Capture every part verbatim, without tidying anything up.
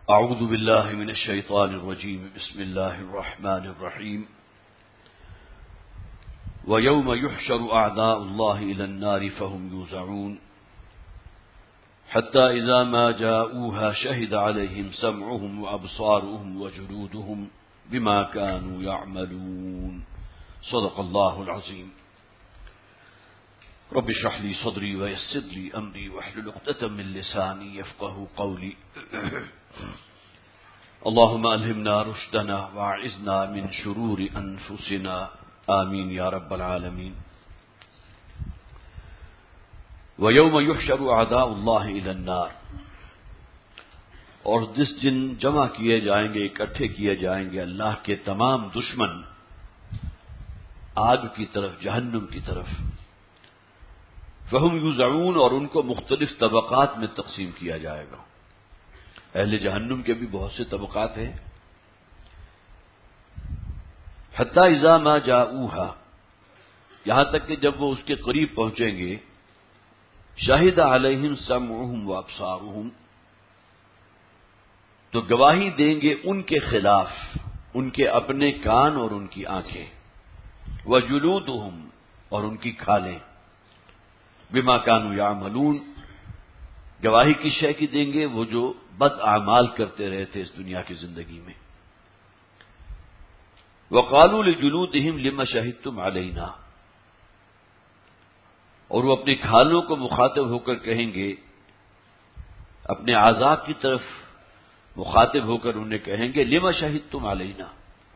اعوذ باللہ من الشیطان الرجیم بسم اللہ الرحمن الرحیم وَيَوْمَ يُحْشَرُ أَعْدَاءُ اللَّهِ إِلَى النَّارِ فَهُمْ يُوزَعُونَ حَتَّى إِذَا مَا جَاءُوهَا شَهِدَ عَلَيْهِمْ سَمْعُهُمْ وَأَبْصَارُهُمْ وَجُلُودُهُمْ بِمَا كَانُوا يَعْمَلُونَ صدق اللہ العظیم. رب اشرح لي صدري ويسر لي أمري واحلل عقدة من لساني يفقهوا قولي. اللهم ألهمنا رشدنا واعذنا من شرور أنفسنا آمین یا رب العالمین. وَيَوْمَ يُحْشَرُ أَعْدَاءُ اللَّهِ إِلَى النَّارِ، اور جس دن جمع کیے جائیں گے، اکٹھے کیے جائیں گے اللہ کے تمام دشمن آگ کی طرف، جہنم کی طرف. فَهُمْ يُوزَعُونَ، اور ان کو مختلف طبقات میں تقسیم کیا جائے گا. اہل جہنم کے بھی بہت سے طبقات ہیں. حتی اذا ما جاؤوها، یہاں تک کہ جب وہ اس کے قریب پہنچیں گے، شہد علیہم سمعہم وابصارہم، تو گواہی دیں گے ان کے خلاف ان کے اپنے کان اور ان کی آنکھیں، وجلودہم، اور ان کی کھالیں، بما کانوا یعملون، گواہی کی شے کی دیں گے وہ جو بد اعمال کرتے رہے تھے اس دنیا کی زندگی میں. وقالوا لجلودہم لم شہدتم علینا، اور وہ اپنی کھالوں کو مخاطب ہو کر کہیں گے، اپنے اعضاء کی طرف مخاطب ہو کر انہیں کہیں گے لم شہدتم علینا،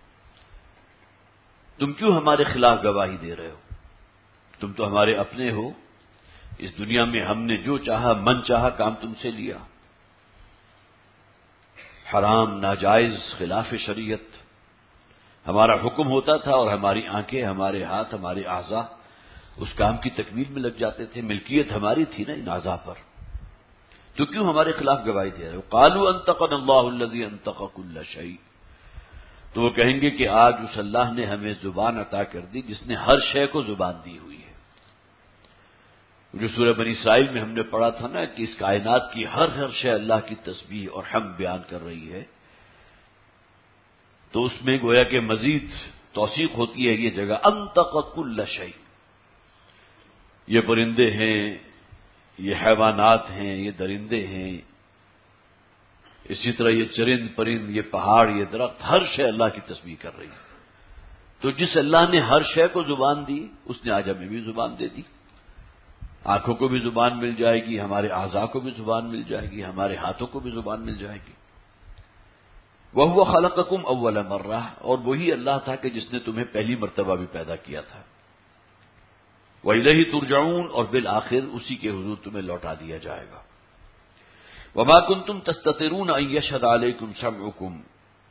تم کیوں ہمارے خلاف گواہی دے رہے ہو؟ تم تو ہمارے اپنے ہو، اس دنیا میں ہم نے جو چاہا من چاہا کام تم سے لیا، حرام ناجائز خلاف شریعت ہمارا حکم ہوتا تھا اور ہماری آنکھیں، ہمارے ہاتھ، ہمارے اعضاء اس کام کی تکمیل میں لگ جاتے تھے. ملکیت ہماری تھی نا ان اعضاء پر، تو کیوں ہمارے خلاف گواہی دے رہے ہو؟ قالوا انطقنا اللہ الذی انطق کل شیء، تو وہ کہیں گے کہ آج اس اللہ نے ہمیں زبان عطا کر دی جس نے ہر شے کو زبان دی ہوئی ہے. جو سورہ بنی اسرائیل میں ہم نے پڑھا تھا نا کہ اس کائنات کی ہر ہر شے اللہ کی تسبیح اور حمد بیان کر رہی ہے، تو اس میں گویا کہ مزید توثیق ہوتی ہے یہ جگہ انطق کل شیء. یہ پرندے ہیں، یہ حیوانات ہیں، یہ درندے ہیں، اسی طرح یہ چرند پرند، یہ پہاڑ، یہ درخت، ہر شے اللہ کی تسبیح کر رہی ہے. تو جس اللہ نے ہر شے کو زبان دی اس نے آج ہمیں بھی زبان دے دی. آنکھوں کو بھی زبان مل جائے گی، ہمارے اعضاء کو بھی زبان مل جائے گی، ہمارے ہاتھوں کو بھی زبان مل جائے گی. وَهُوَ خَلَقَكُمْ أَوَّلَ مَرَّةٍ، اور وہی اللہ تھا کہ جس نے تمہیں پہلی مرتبہ بھی پیدا کیا تھا. وَإِلَيْهِ تُرْجَعُونَ، اور بالآخر اسی کے حضور تمہیں لوٹا دیا جائے گا. وَمَا كُنْتُمْ تَسْتَتِرُونَ أَن يَشْهَدَ عَلَيْكُمْ سَمْعُكُمْ،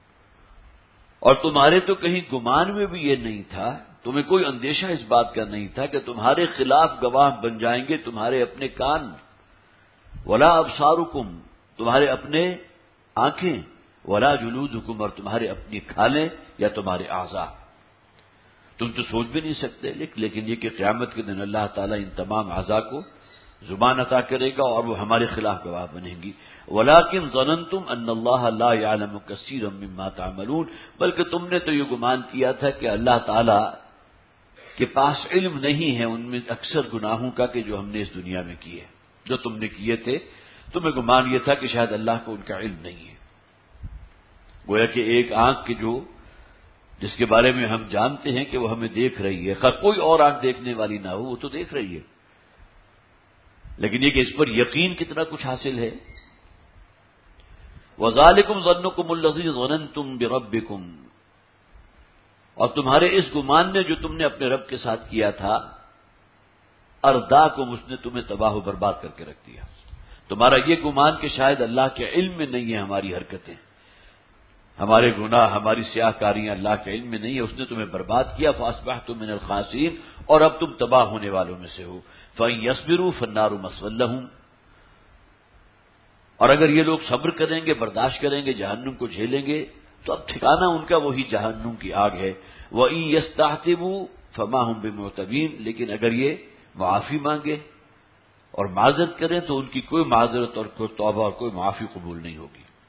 اور تمہارے تو کہیں گمان میں بھی یہ نہیں تھا، تمہیں کوئی اندیشہ اس بات کا نہیں تھا کہ تمہارے خلاف گواہ بن جائیں گے تمہارے اپنے کان، وَلَا أَبْصَارُكُمْ، تمہارے اپنے آنکھیں، وَلَا جُلُودُكُمْ، اور تمہارے اپنی کھالیں یا تمہارے اعضاء. تم تو سوچ بھی نہیں سکتے. لیکن یہ کہ قیامت کے دن اللہ تعالیٰ ان تمام اعضاء کو زبان عطا کرے گا اور وہ ہمارے خلاف گواہ بنیں گی. وَلَٰكِن ظَنَنتُمْ أَنَّ اللَّهَ لَا يَعْلَمُ كَثِيرًا مِّمَّا تَعْمَلُونَ، بلکہ تم نے تو یہ گمان کیا تھا کہ اللہ تعالیٰ کے پاس علم نہیں ہے ان میں اکثر گناہوں کا کہ جو ہم نے اس دنیا میں کیے، جو تم نے کیے تھے. تمہیں گمان یہ تھا کہ شاید اللہ کو ان کا علم نہیں ہے. گویا کہ ایک آنکھ کی جو جس کے بارے میں ہم جانتے ہیں کہ وہ ہمیں دیکھ رہی ہے، خیر کوئی اور آنکھ دیکھنے والی نہ ہو، وہ تو دیکھ رہی ہے، لیکن یہ کہ اس پر یقین کتنا کچھ حاصل ہے. وَذَلِكُمْ ظَنُّكُمُ الَّذِي ظَنَنْتُمْ بِرَبِّكُمْ، اور تمہارے اس گمان نے جو تم نے اپنے رب کے ساتھ کیا تھا، ارداکم، اس نے تمہیں تباہ و برباد کر کے رکھ دیا. تمہارا یہ گمان کہ شاید اللہ کے علم میں نہیں ہے ہماری حرکتیں، ہمارے گناہ، ہماری سیاہ کاریاں اللہ کے علم میں نہیں ہے، اس نے تمہیں برباد کیا. فَأَصْبَحْتُم مِّنَ الْخَاسِرِينَ، اور اب تم تباہ ہونے والوں میں سے ہو. فَإِن يَصْبِرُوا فَالنَّارُ مَثْوًى لَّهُمْ، اور اگر یہ لوگ صبر کریں گے، برداشت کریں گے، جہنم کو جھیلیں گے، تو اب ٹھکانہ ان کا وہی جہنم کی آگ ہے. وَإِن يَسْتَعْتِبُوا فَمَا هُمْ بِمُعْتَبِينَ، لیکن اگر یہ معافی مانگے اور معذرت کریں تو ان کی کوئی معذرت اور کوئی توبہ اور کوئی معافی قبول نہیں ہوگی.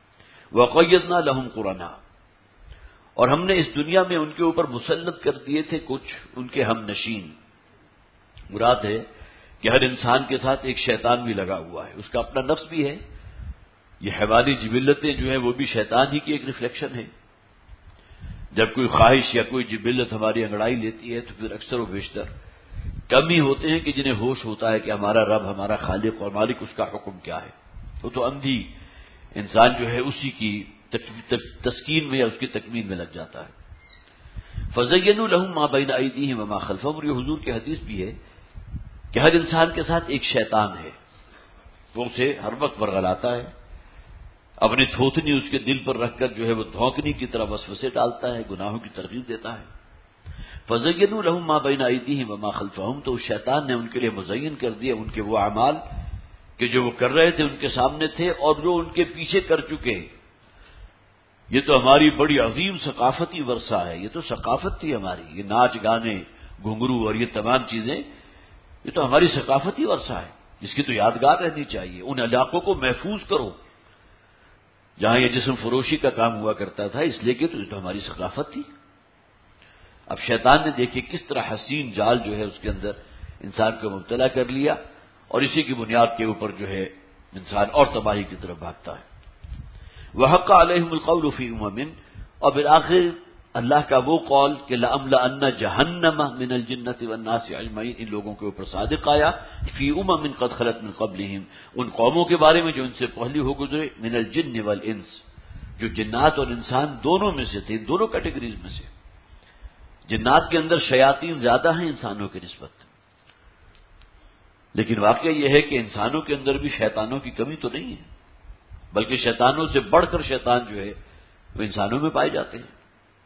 وَقَيَّضْنَا لَهُمْ قُرَنَا، اور ہم نے اس دنیا میں ان کے اوپر مسلط کر دیے تھے کچھ ان کے ہم نشین. مراد ہے کہ ہر انسان کے ساتھ ایک شیطان بھی لگا ہوا ہے، اس کا اپنا نفس بھی ہے. یہ حیوانی جبلتیں جو ہیں وہ بھی شیطان ہی کی ایک ریفلیکشن ہے. جب کوئی خواہش یا کوئی جبلت ہماری انگڑائی لیتی ہے تو پھر اکثر و بیشتر کم ہی ہوتے ہیں کہ جنہیں ہوش ہوتا ہے کہ ہمارا رب، ہمارا خالق اور مالک، اس کا حکم کیا ہے. وہ تو اندھی انسان جو ہے اسی کی تسکین میں یا اس کی تکمیل میں لگ جاتا ہے. فَزَيَّنُوا لَهُم مَا بَيْنَ أَيْدِيهِمْ وَمَا خَلْفَهُمْ، اور یہ حضور کی حدیث بھی ہے کہ ہر انسان کے ساتھ ایک شیطان ہے، وہ اسے ہر وقت ورغلاتا ہے، اپنی تھوتنی اس کے دل پر رکھ کر جو ہے وہ دھوکنے کی طرح وسوسے ڈالتا ہے، گناہوں کی ترغیب دیتا ہے. فَزَيَّنُوا لَهُم مَا بَيْنَ أَيْدِيهِمْ وَمَا خَلْفَهُمْ، تو اس شیطان نے ان کے لیے مزین کر دیا ان کے وہ اعمال کہ جو وہ کر رہے تھے ان کے سامنے تھے اور جو ان کے پیچھے کر چکے. یہ تو ہماری بڑی عظیم ثقافتی ورثہ ہے، یہ تو ثقافت تھی ہماری، یہ ناچ گانے گھنگرو اور یہ تمام چیزیں، یہ تو ہماری ثقافتی ورثہ ہے جس کی تو یادگار رہنی چاہیے. ان علاقوں کو محفوظ کرو جہاں یہ جسم فروشی کا کام ہوا کرتا تھا، اس لیے کہ تو یہ تو ہماری ثقافت تھی. اب شیطان نے دیکھیے کس طرح حسین جال جو ہے اس کے اندر انسان کو مبتلا کر لیا، اور اسی کی بنیاد کے اوپر جو ہے انسان اور تباہی کی طرف بھاگتا ہے. وَحَقَّ عَلَيْهِمُ الْقَوْلُ فِي أُمَمٍ، اور بالآخر اللہ کا وہ قول کہ لَأَمْلَأَنَّ جَهَنَّمَ مِنَ الْجِنَّةِ وَالنَّاسِ أَجْمَعِينَ، ان لوگوں کے اوپر صادق آیا. فِي أُمَمٍ قَدْ خَلَتْ مِن قَبْلِهِمْ، ان قوموں کے بارے میں جو ان سے پہلی ہو گزرے، من الجن والانس، جو جنات اور انسان دونوں میں سے تھے، دونوں کیٹیگریز میں سے. جنات کے اندر شیاطین زیادہ ہیں انسانوں کی نسبت، لیکن واقعہ یہ ہے کہ انسانوں کے اندر بھی شیطانوں کی کمی تو نہیں ہے، بلکہ شیطانوں سے بڑھ کر شیطان جو ہے وہ انسانوں میں پائے جاتے ہیں.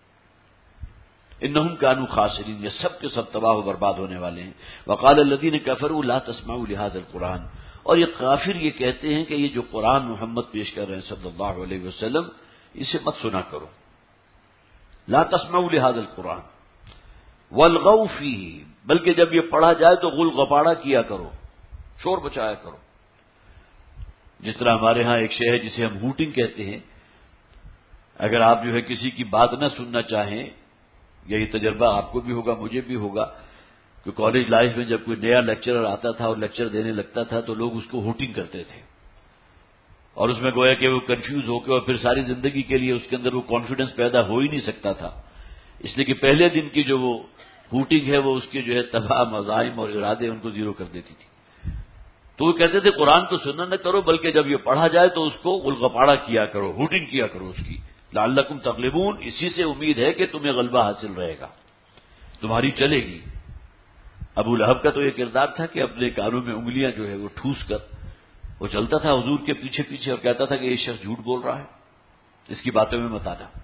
انہم کانوا خاسرین، یہ سب کے سب تباہ و برباد ہونے والے ہیں. وقال الذین کفروا لا تسمعوا لهذا القرآن، اور یہ کافر یہ کہتے ہیں کہ یہ جو قرآن محمد پیش کر رہے ہیں صلی اللہ علیہ وسلم، اسے مت سنا کرو. لا تسمعوا لهذا القرآن والغوا فیہ، بلکہ جب یہ پڑھا جائے تو غل غپاڑا کیا کرو، شور بچایا کرو. جس طرح ہمارے ہاں ایک شے ہے جسے ہم ہوٹنگ کہتے ہیں. اگر آپ جو ہے کسی کی بات نہ سننا چاہیں، یہی تجربہ آپ کو بھی ہوگا مجھے بھی ہوگا کہ کالج لائف میں جب کوئی نیا لیکچرر آتا تھا اور لیکچر دینے لگتا تھا تو لوگ اس کو ہوٹنگ کرتے تھے، اور اس میں گویا کہ وہ کنفیوز ہو کے اور پھر ساری زندگی کے لیے اس کے اندر وہ کانفیڈنس پیدا ہو ہی نہیں سکتا تھا، اس لیے کہ پہلے دن کی جو وہ ہوٹنگ ہے وہ اس کے جو ہے تباہ مزاحم اور ارادے ان کو زیرو کر دیتی تھی. تو وہ کہتے تھے قرآن کو سننا نہ کرو، بلکہ جب یہ پڑھا جائے تو اس کو غلغپاڑا کیا کرو، ہوٹنگ کیا کرو اس کی. لعلکم تغلبون، اسی سے امید ہے کہ تمہیں غلبہ حاصل رہے گا، تمہاری چلے گی. ابو لہب کا تو یہ کردار تھا کہ اپنے کانوں میں انگلیاں جو ہے وہ ٹھوس کر وہ چلتا تھا حضور کے پیچھے پیچھے اور کہتا تھا کہ یہ شخص جھوٹ بول رہا ہے، اس کی باتوں میں مت آنا.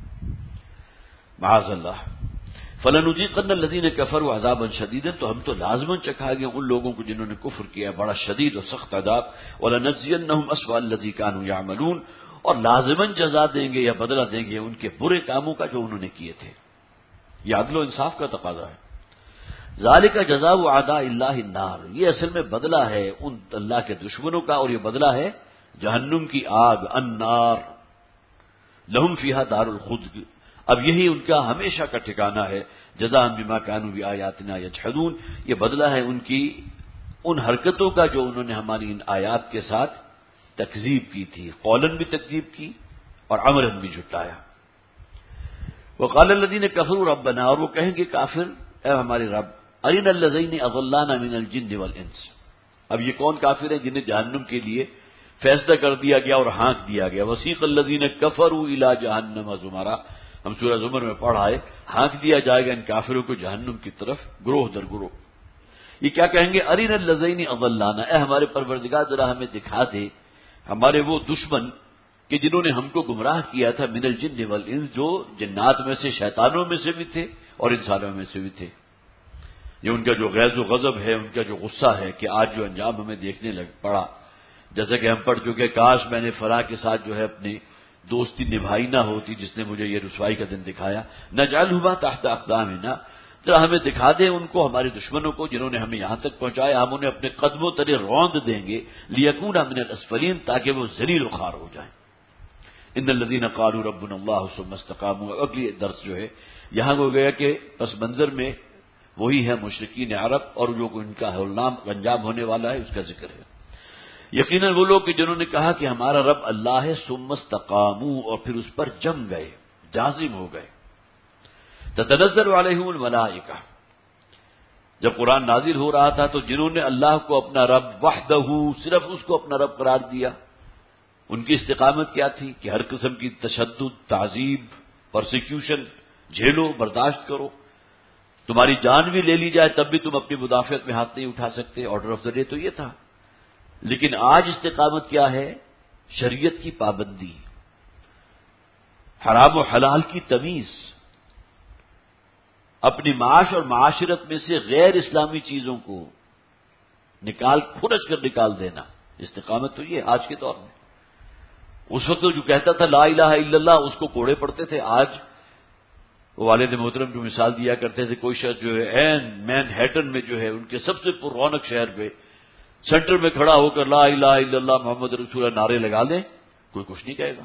معاذ اللہ. فَلَنُذِيقَنَّ الَّذِينَ كَفَرُوا عَذَابًا شَدِيدًا، تو ہم تو لازماً چکھا گے ان لوگوں کو جنہوں نے کفر کیا بڑا شدید اور سخت عذاب. وَلَنَجْزِيَنَّهُمْ أَسْوَأَ الَّذِي كَانُوا يَعْمَلُونَ، اور لازماً جزا دیں گے یا بدلہ دیں گے ان کے برے کاموں کا جو انہوں نے کیے تھے. یہ عدل و انصاف کا تقاضا ہے. ذَلِكَ جَزَاءُ أَعْدَاءِ اللَّهِ النَّارُ، یہ اصل میں بدلہ ہے ان اللہ کے دشمنوں کا، اور یہ بدلہ ہے جہنم کی آگ. النار لہم فیہا دار الخلد، اب یہی ان کا ہمیشہ کا ٹھکانہ ہے. جزاء بما كانوا بآیاتنا یجحدون، یہ بدلہ ہے ان کی ان حرکتوں کا جو انہوں نے ہماری ان آیات کے ساتھ تکذیب کی تھی، قولاً بھی تکذیب کی اور عملاً بھی جھٹلایا. وقال الذین کفروا ربنا، اور وہ کہیں گے کافر اے ہمارے رب، ارنا الذین اضلانا من الجن والانس. اب یہ کون کافر ہیں جنہیں جہنم کے لیے فیصلہ کر دیا گیا اور ہانک دیا گیا. وسیق الذین کفروا الی جہنم زمرا، ہم سورہ زمر میں پڑھا ہے، ہانک دیا جائے گا ان کافروں کو جہنم کی طرف گروہ در گروہ. یہ کیا کہیں گے؟ ارنا الذین اضلانا، اے ہمارے پروردگار ذرا ہمیں دکھا دے ہمارے وہ دشمن کہ جنہوں نے ہم کو گمراہ کیا تھا، من الجن والانس، جو جنات میں سے شیطانوں میں سے بھی تھے اور انسانوں میں سے بھی تھے. یہ ان کا جو غیظ و غضب ہے، ان کا جو غصہ ہے کہ آج جو انجام ہمیں دیکھنے لگ پڑا، جیسا کہ ہم پڑھ چکے، کاش میں نے فلاں کے ساتھ جو ہے اپنی دوستی نبھائی نہ ہوتی جس نے مجھے یہ رسوائی کا دن دکھایا. نجعلہما تحت اقدامنا، ذرا ہمیں دکھا دیں ان کو، ہمارے دشمنوں کو جنہوں نے ہمیں یہاں تک پہنچایا، ہم انہیں اپنے قدموں تلے روند دیں گے. لیکونا من الاسفلین، تاکہ وہ ذلیل و خوار ہو جائیں. ان الذین قالوا ربنا اللہ ثم استقاموا. اگلی درس جو ہے یہاں ہو گیا کہ پس منظر میں وہی ہے مشرکین عرب اور جو ان کا نام انجام ہونے والا ہے اس کا ذکر ہے. یقیناً وہ لوگ کہ جنہوں نے کہا کہ ہمارا رب اللہ ہے ثم استقاموا اور پھر اس پر جم گئے جازم ہو گئے. تتنزل علیہم الملائکہ جب قرآن نازل ہو رہا تھا تو جنہوں نے اللہ کو اپنا رب وحدہ صرف اس کو اپنا رب قرار دیا ان کی استقامت کیا تھی کہ ہر قسم کی تشدد تعذیب پرسیکیوشن جھیلو برداشت کرو. تمہاری جان بھی لے لی جائے تب بھی تم اپنی مدافعت میں ہاتھ نہیں اٹھا سکتے. آرڈر آف دا ڈے تو یہ تھا. لیکن آج استقامت کیا ہے؟ شریعت کی پابندی حرام و حلال کی تمیز اپنی معاش اور معاشرت میں سے غیر اسلامی چیزوں کو نکال کھرچ کر نکال دینا. استقامت تو یہ آج کے دور میں. اس وقت جو کہتا تھا لا الہ الا اللہ اس کو کوڑے پڑتے تھے. آج والد محترم جو مثال دیا کرتے تھے کوئی شخص جو ہے این مین ہیٹن میں جو ہے ان کے سب سے پر رونق شہر پہ سینٹر میں کھڑا ہو کر لا الہ الا اللہ محمد رسول اللہ نعرے لگا لیں کوئی کچھ نہیں کہے گا.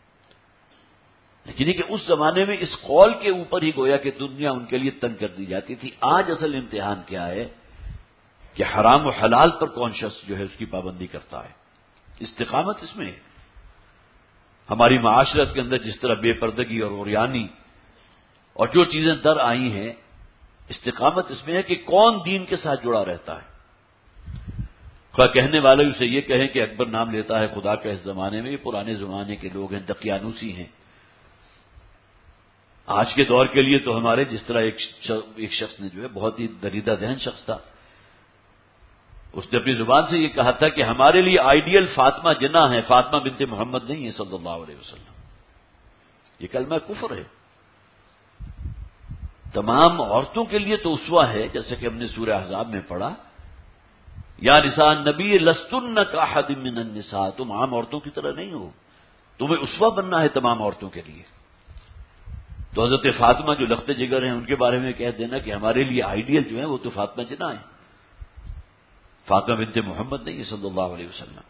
لیکن کہ اس زمانے میں اس قول کے اوپر ہی گویا کہ دنیا ان کے لیے تنگ کر دی جاتی تھی. آج اصل امتحان کیا ہے کہ حرام و حلال پر کون شخص جو ہے اس کی پابندی کرتا ہے. استقامت اس میں ہماری معاشرت کے اندر جس طرح بے پردگی اور اوریانی اور جو چیزیں در آئی ہیں استقامت اس میں ہے کہ کون دین کے ساتھ جڑا رہتا ہے. خواہ کہنے والے اسے یہ کہیں کہ اکبر نام لیتا ہے خدا کا اس زمانے میں. یہ پرانے زمانے کے لوگ ہیں دقیانوسی ہیں. آج کے دور کے لیے تو ہمارے جس طرح ایک شخص نے جو ہے بہت ہی دریدہ ذہن شخص تھا اس نے اپنی زبان سے یہ کہا تھا کہ ہمارے لیے آئیڈیل فاطمہ جناح ہے فاطمہ بنت محمد نہیں ہے صلی اللہ علیہ وسلم. یہ کلمہ کفر ہے. تمام عورتوں کے لیے تو اسوہ ہے جیسے کہ ہم نے سورہ احزاب میں پڑھا یا نساء نبی لستن کاحد من النساء. تم عام عورتوں کی طرح نہیں ہو تمہیں اسوہ بننا ہے تمام عورتوں کے لیے. تو حضرت فاطمہ جو لخت جگر ہیں ان کے بارے میں کہہ دینا کہ ہمارے لیے آئیڈیل جو ہے وہ تو فاطمہ جناح ہے فاطمہ بنت محمد نہیں صلی اللہ علیہ وسلم.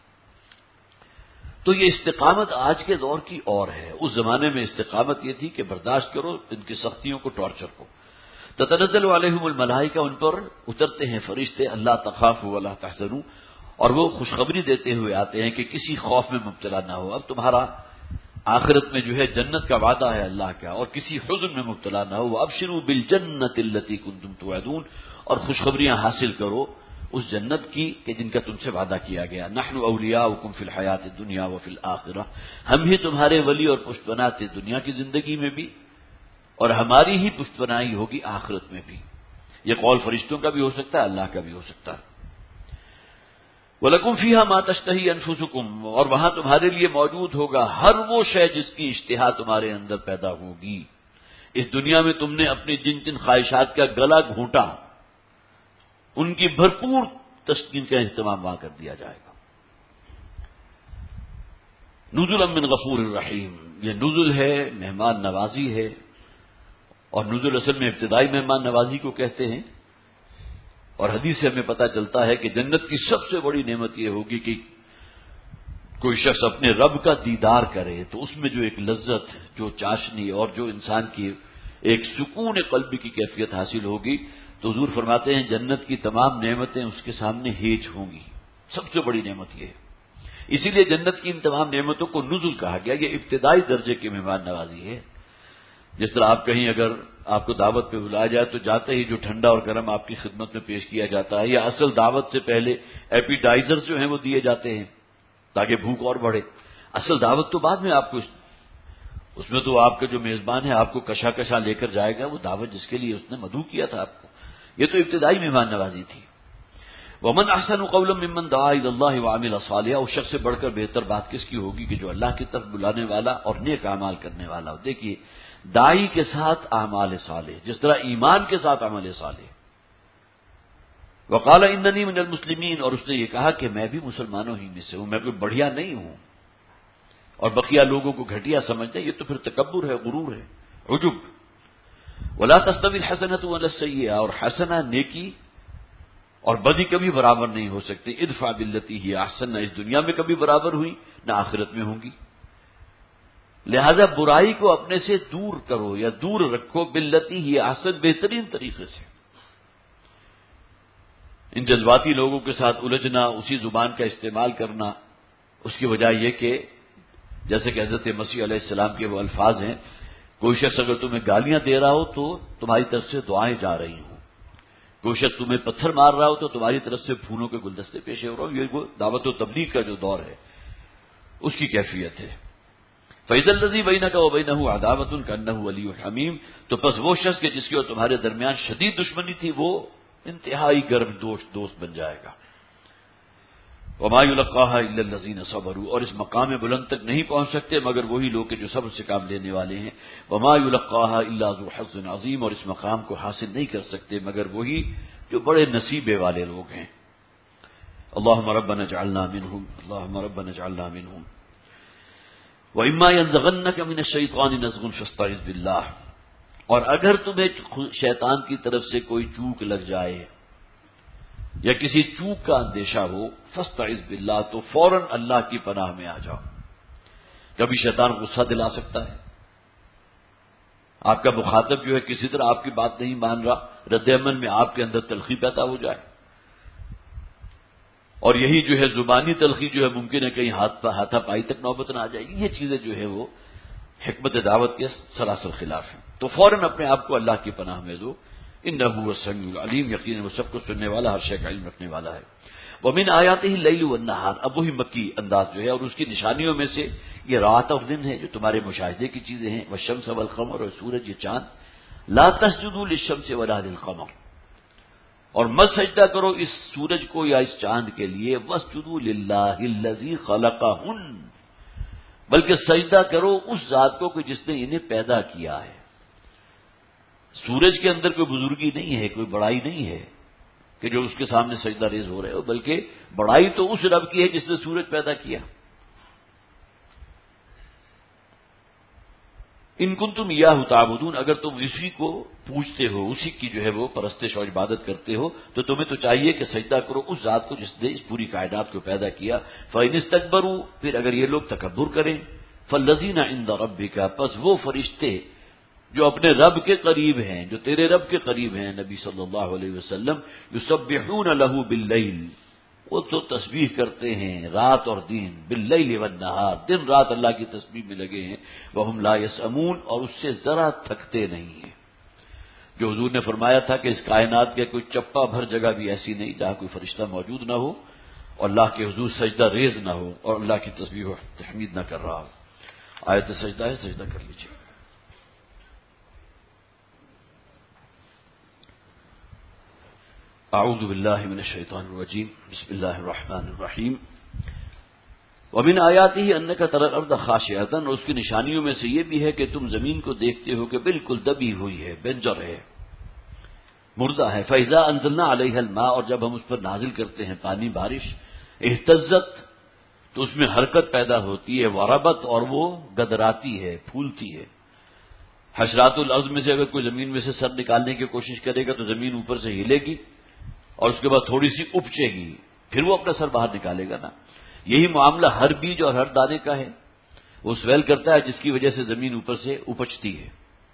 تو یہ استقامت آج کے دور کی اور ہے. اس زمانے میں استقامت یہ تھی کہ برداشت کرو ان کی سختیوں کو ٹارچر کو. تتنزل علیہم الملائکہ ان پر اترتے ہیں فرشتے اللہ تخافوا ولا تحزنوا اور وہ خوشخبری دیتے ہوئے آتے ہیں کہ کسی خوف میں مبتلا نہ ہو. اب تمہارا آخرت میں جو ہے جنت کا وعدہ ہے اللہ کا اور کسی حزن میں مبتلا نہ ہو. ابشروا بالجنۃ التي كنتم توعدون اور خوشخبریاں حاصل کرو اس جنت کی کہ جن کا تم سے وعدہ کیا گیا. نحن اولیاؤکم فی الحیات الدنیا وفی الآخرہ ہم ہی تمہارے ولی اور پشتوانہ تھے دنیا کی زندگی میں بھی اور ہماری ہی پشتوانائی ہوگی آخرت میں بھی. یہ قول فرشتوں کا بھی ہو سکتا ہے اللہ کا بھی ہو سکتا ہے. وَلَكُمْ فِيهَا مَا تَشْتَهِي أَنفُسُكُمْ اور وہاں تمہارے لیے موجود ہوگا ہر وہ شے جس کی اشتہا تمہارے اندر پیدا ہوگی. اس دنیا میں تم نے اپنی جن جن خواہشات کا گلا گھونٹا ان کی بھرپور تسکین کا اہتمام وہاں کر دیا جائے گا. نزلا من غفور الرحیم یہ نزل ہے مہمان نوازی ہے اور نزل اصل میں ابتدائی مہمان نوازی کو کہتے ہیں. اور حدیث سے ہمیں پتہ چلتا ہے کہ جنت کی سب سے بڑی نعمت یہ ہوگی کہ کوئی شخص اپنے رب کا دیدار کرے تو اس میں جو ایک لذت جو چاشنی اور جو انسان کی ایک سکون قلبی کی کیفیت حاصل ہوگی تو حضور فرماتے ہیں جنت کی تمام نعمتیں اس کے سامنے ہیج ہوں گی. سب سے بڑی نعمت یہ ہے. اسی لیے جنت کی ان تمام نعمتوں کو نزل کہا گیا. یہ ابتدائی درجے کی مہمان نوازی ہے. جس طرح آپ کہیں اگر آپ کو دعوت پہ بلایا جائے تو جاتے ہی جو ٹھنڈا اور گرم آپ کی خدمت میں پیش کیا جاتا ہے یا اصل دعوت سے پہلے ایپیٹائزر جو ہیں وہ دیے جاتے ہیں تاکہ بھوک اور بڑھے. اصل دعوت تو بعد میں آپ کو اس میں تو آپ کا جو میزبان ہے آپ کو کشا کشا لے کر جائے گا وہ دعوت جس کے لیے اس نے مدعو کیا تھا آپ کو. یہ تو ابتدائی مہمان نوازی تھی. ومن احسن قولا ممن دعا الى الله وعمل صالحا اس شخص سے بڑھ کر بہتر بات کس کی ہوگی کہ جو اللہ کی طرف بلانے والا اور نیک اعمال کرنے والا ہو. دیکھیے داعی کے ساتھ اعمال صالح جس طرح ایمان کے ساتھ عمل صالح. وقال اننی من المسلمین اور اس نے یہ کہا کہ میں بھی مسلمانوں ہی میں سے ہوں میں کوئی بڑھیا نہیں ہوں اور بقیہ لوگوں کو گھٹیا سمجھتے یہ تو پھر تکبر ہے غرور ہے عجب. ولا تستوی الحسنۃ ولا السیئۃ اور حسنہ نیکی اور بدی کبھی برابر نہیں ہو سکتی. ادفع باللتی ہی احسن نہ اس دنیا میں کبھی برابر ہوئی نہ آخرت میں ہوں گی. لہذا برائی کو اپنے سے دور کرو یا دور رکھو باللتی ہی احسن، بہترین طریقے سے۔ ان جذباتی لوگوں کے ساتھ الجھنا، اسی زبان کا استعمال کرنا، اس کی وجہ یہ کہ جیسے کہ حضرت مسیح علیہ السلام کے وہ الفاظ ہیں، کوئی شخص اگر تمہیں گالیاں دے رہا ہو تو تمہاری طرف سے دعائیں جا رہی ہوں، کوئی شخص تمہیں پتھر مار رہا ہو تو تمہاری طرف سے پھولوں کے گلدستے پیش ہو رہا ہوں۔ یہ وہ دعوت و تبلیغ کا جو دور ہے اس کی کیفیت ہے۔ فَإِذَا الَّذِي بَيْنَكَ وَبَيْنَهُ عَدَاوَةٌ كَأَنَّهُ وَلِيٌّ حَمِيمٌ، تو پس وہ شخص کے جس کی اور تمہارے درمیان شدید دشمنی تھی وہ انتہائی گرم دوست دوست بن جائے گا۔ وَمَا يُلَقَّاهَا إِلَّا الَّذِينَ صَبَرُوا، اور اس مقام بلند تک نہیں پہنچ سکتے مگر وہی لوگ کہ جو صبر سے کام لینے والے ہیں۔ وَمَا يُلَقَّاهَا إِلَّا ذُو حَظٍّ عَظِيمٍ، اور اس مقام کو حاصل نہیں کر سکتے مگر وہی جو بڑے نصیبے والے لوگ ہیں۔ اللهم ربنا اجعلنا منهم، اللهم ربنا اجعلنا منهم۔ وَإِمَّا يَنزَغَنَّكَ مِنَ الشَّيْطَانِ نَزْغٌ فَاسْتَعِذْ بِاللَّهِ، اور اگر تمہیں شیطان کی طرف سے کوئی چوک لگ جائے یا کسی چوک کا اندیشہ ہو، فاستعذ باللہ، تو فوراً اللہ کی پناہ میں آ جاؤ۔ کبھی شیطان غصہ دلا سکتا ہے، آپ کا مخاطب جو ہے کسی طرح آپ کی بات نہیں مان رہا، رد عمل میں آپ کے اندر تلخی پیدا ہو جائے، اور یہی جو ہے زبانی تلخی جو ہے ممکن ہے کہیں ہاتھ ہاتھا پائی تک نوبت نہ آ جائے گی۔ یہ چیزیں جو ہے وہ حکمت دعوت کے سراسر خلاف ہیں، تو فوراً اپنے آپ کو اللہ کی پناہ میں دو۔ انہ هو السمیع العلیم، یقیناً وہ سب کچھ سننے والا، ہر شے کا علم رکھنے والا ہے۔ ومن آیاتہ اللیل والنہار، اب وہی مکی انداز جو ہے، اور اس کی نشانیوں میں سے یہ رات اور دن ہے جو تمہارے مشاہدے کی چیزیں ہیں، والشمس والقمر، اور سورج یہ چاند، لا تسجدوا للشمس ولا للقمر، اور مت سجدہ کرو اس سورج کو یا اس چاند کے لیے، واسجدوا للہ الذی خلقہن، بلکہ سجدہ کرو اس ذات کو کہ جس نے انہیں پیدا کیا ہے۔ سورج کے اندر کوئی بزرگی نہیں ہے، کوئی بڑائی نہیں ہے کہ جو اس کے سامنے سجدہ ریز ہو رہے ہو، بلکہ بڑائی تو اس رب کی ہے جس نے سورج پیدا کیا۔ ان کنتم ایاہ تعبدون، اگر تم اسی کو پوجتے ہو، اسی کی جو ہے وہ پرستش اور عبادت کرتے ہو، تو تمہیں تو چاہیے کہ سجدہ کرو اس ذات کو جس نے اس پوری کائنات کو پیدا کیا۔ فَإِنِ اسْتَكْبَرُوا، پھر اگر یہ لوگ تکبر کریں، فَالَّذِينَ عِندَ رَبِّكَ، پس وہ فرشتے جو اپنے رب کے قریب ہیں، جو تیرے رب کے قریب ہیں نبی صلی اللہ علیہ وسلم، یسبحون لہ باللیل، وہ تو تسبیح کرتے ہیں رات اور دن، باللیل والنہار، دن رات اللہ کی تسبیح میں لگے ہیں، وہم لا یسأمون، اور اس سے ذرا تھکتے نہیں ہیں۔ جو حضور نے فرمایا تھا کہ اس کائنات کے کوئی چپا بھر جگہ بھی ایسی نہیں جہاں کوئی فرشتہ موجود نہ ہو اور اللہ کے حضور سجدہ ریز نہ ہو اور اللہ کی تسبیح و تحمید نہ کر رہا ہو۔ آیت سجدہ ہے، سجدہ کر لیجیے۔ اعوذ باللہ من الشیطان الرجیم، بسم اللہ الرحمن الرحیم۔ ومن آیاتہ انک تری الارض خاشعۃ، اور اس کی نشانیوں میں سے یہ بھی ہے کہ تم زمین کو دیکھتے ہو کہ بالکل دبی ہوئی ہے، بنجر ہے، مردہ ہے۔ فاذا انزلنا علیہا الماء، اور جب ہم اس پر نازل کرتے ہیں پانی، بارش، اہتزت، تو اس میں حرکت پیدا ہوتی ہے، وربت، اور وہ گدراتی ہے، پھولتی ہے۔ حشرات الارض میں سے اگر کوئی زمین میں سے سر نکالنے کی کوشش کرے گا تو زمین اوپر سے ہلے گی اور اس کے بعد تھوڑی سی اپچے گی، پھر وہ اپنا سر باہر نکالے گا نا۔ یہی معاملہ ہر بیج اور ہر دانے کا ہے، وہ سویل کرتا ہے جس کی وجہ سے زمین اوپر سے اپچتی ہے۔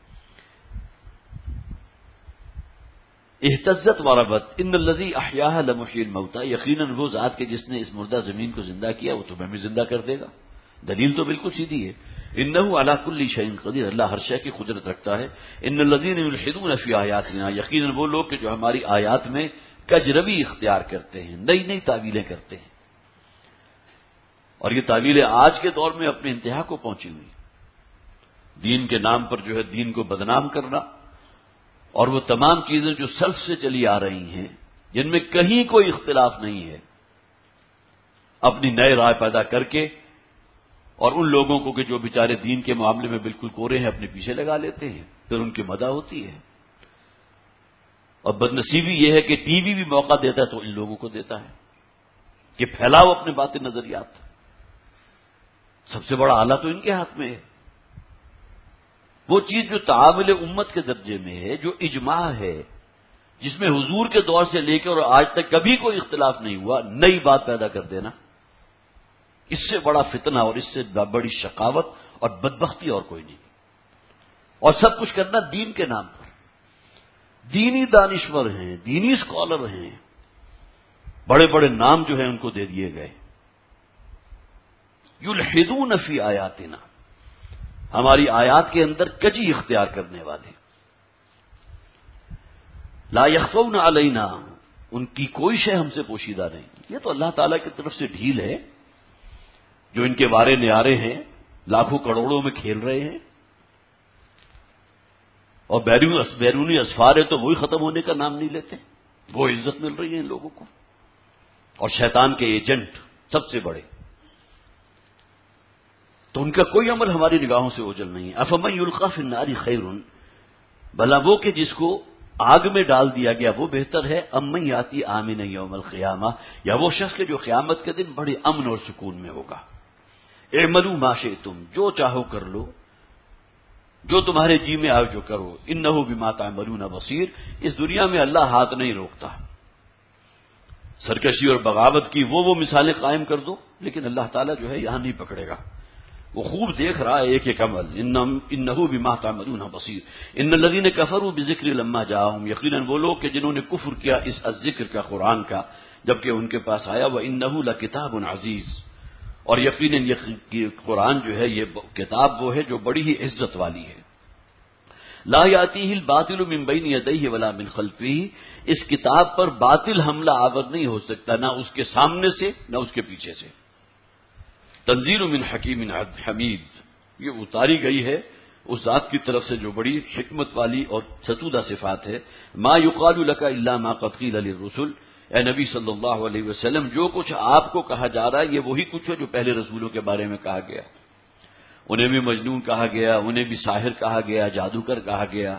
اہتزت وربت، ان الذی احیاها لمحیی الموتى، یقیناً وہ ذات کے جس نے اس مردہ زمین کو زندہ کیا وہ تمہیں بھی زندہ کر دے گا۔ دلیل تو بالکل سیدھی ہے، انہ علی کل شیء قدیر، اللہ ہر شے کی قدرت رکھتا ہے۔ ان الذین یلحدون فی آیاتنا، یقیناً وہ لوگ کہ جو ہماری آیات میں کجروی اختیار کرتے ہیں، نئی نئی تعویلیں کرتے ہیں، اور یہ تعویلیں آج کے دور میں اپنے انتہا کو پہنچی ہوئی، دین کے نام پر جو ہے دین کو بدنام کرنا، اور وہ تمام چیزیں جو سلف سے چلی آ رہی ہیں جن میں کہیں کوئی اختلاف نہیں ہے، اپنی نئے رائے پیدا کر کے اور ان لوگوں کو کہ جو بیچارے دین کے معاملے میں بالکل کورے ہیں اپنے پیچھے لگا لیتے ہیں، پھر ان کی مدح ہوتی ہے۔ اور بدنصیبی یہ ہے کہ ٹی وی بھی موقع دیتا ہے تو ان لوگوں کو دیتا ہے کہ پھیلاؤ اپنے باطل نظریات۔ سب سے بڑا آلہ تو ان کے ہاتھ میں ہے۔ وہ چیز جو تعامل امت کے درجے میں ہے، جو اجماع ہے، جس میں حضور کے دور سے لے کر اور آج تک کبھی کوئی اختلاف نہیں ہوا، نئی بات پیدا کر دینا، اس سے بڑا فتنہ اور اس سے بڑی شقاوت اور بدبختی اور کوئی نہیں، اور سب کچھ کرنا دین کے نام پر۔ دینی دانشور ہیں، دینی اسکالر ہیں، بڑے بڑے نام جو ہیں ان کو دے دیے گئے۔ یلحدون فی آیاتنا، ہماری آیات کے اندر کجی اختیار کرنے والے۔ لا یخفون علینا، ان کی کوئی شے ہم سے پوشیدہ نہیں۔ یہ تو اللہ تعالیٰ کی طرف سے ڈھیل ہے، جو ان کے وارے نیارے ہیں لاکھوں کروڑوں میں کھیل رہے ہیں، اور بیرونی اسفار ہے تو وہی ختم ہونے کا نام نہیں لیتے، وہ عزت مل رہی ہے ان لوگوں کو، اور شیطان کے ایجنٹ سب سے بڑے۔ تو ان کا کوئی عمل ہماری نگاہوں سے اوجل نہیں ہے۔ افمن یلقی فی النار خیر، بھلا وہ کہ جس کو آگ میں ڈال دیا گیا وہ بہتر ہے، امن یاتی آمن یوم القیامہ، یا وہ شخص کے جو قیامت کے دن بڑے امن اور سکون میں ہوگا۔ اعملوا ما شئتم، جو چاہو کر لو، جو تمہارے جی میں آئے جو کرو، انہ بما تعملون بصیر، اس دنیا میں اللہ ہاتھ نہیں روکتا۔ سرکشی اور بغاوت کی وہ وہ مثالیں قائم کر دو، لیکن اللہ تعالیٰ جو ہے یہاں نہیں پکڑے گا، وہ خوب دیکھ رہا ہے ایک ایک عمل۔ انہ بما تعملون بصیر۔ ان الذین کفروا بذکر لما جاءہم، یقیناً وہ لوگ کہ جنہوں نے کفر کیا اس ذکر کا، قرآن کا، جبکہ ان کے پاس آیا۔ وانہ لکتاب عزیز، اور یقیناً یہ قرآن جو ہے یہ کتاب وہ ہے جو بڑی ہی عزت والی ہے۔ لا یاتیہ الباطل من بین یدیہ ولا من خلفہ، اس کتاب پر باطل حملہ آور نہیں ہو سکتا، نہ اس کے سامنے سے نہ اس کے پیچھے سے۔ تنزیل من حکیم حمید، یہ اتاری گئی ہے اس ذات کی طرف سے جو بڑی حکمت والی اور ستودہ صفات ہے۔ ما یقال لک الا ما قد قیل للرسل، اے نبی صلی اللہ علیہ وسلم جو کچھ آپ کو کہا جا رہا ہے یہ وہی کچھ ہے جو پہلے رسولوں کے بارے میں کہا گیا۔ انہیں بھی مجنون کہا گیا، انہیں بھی ساحر کہا گیا، جادوگر کہا گیا۔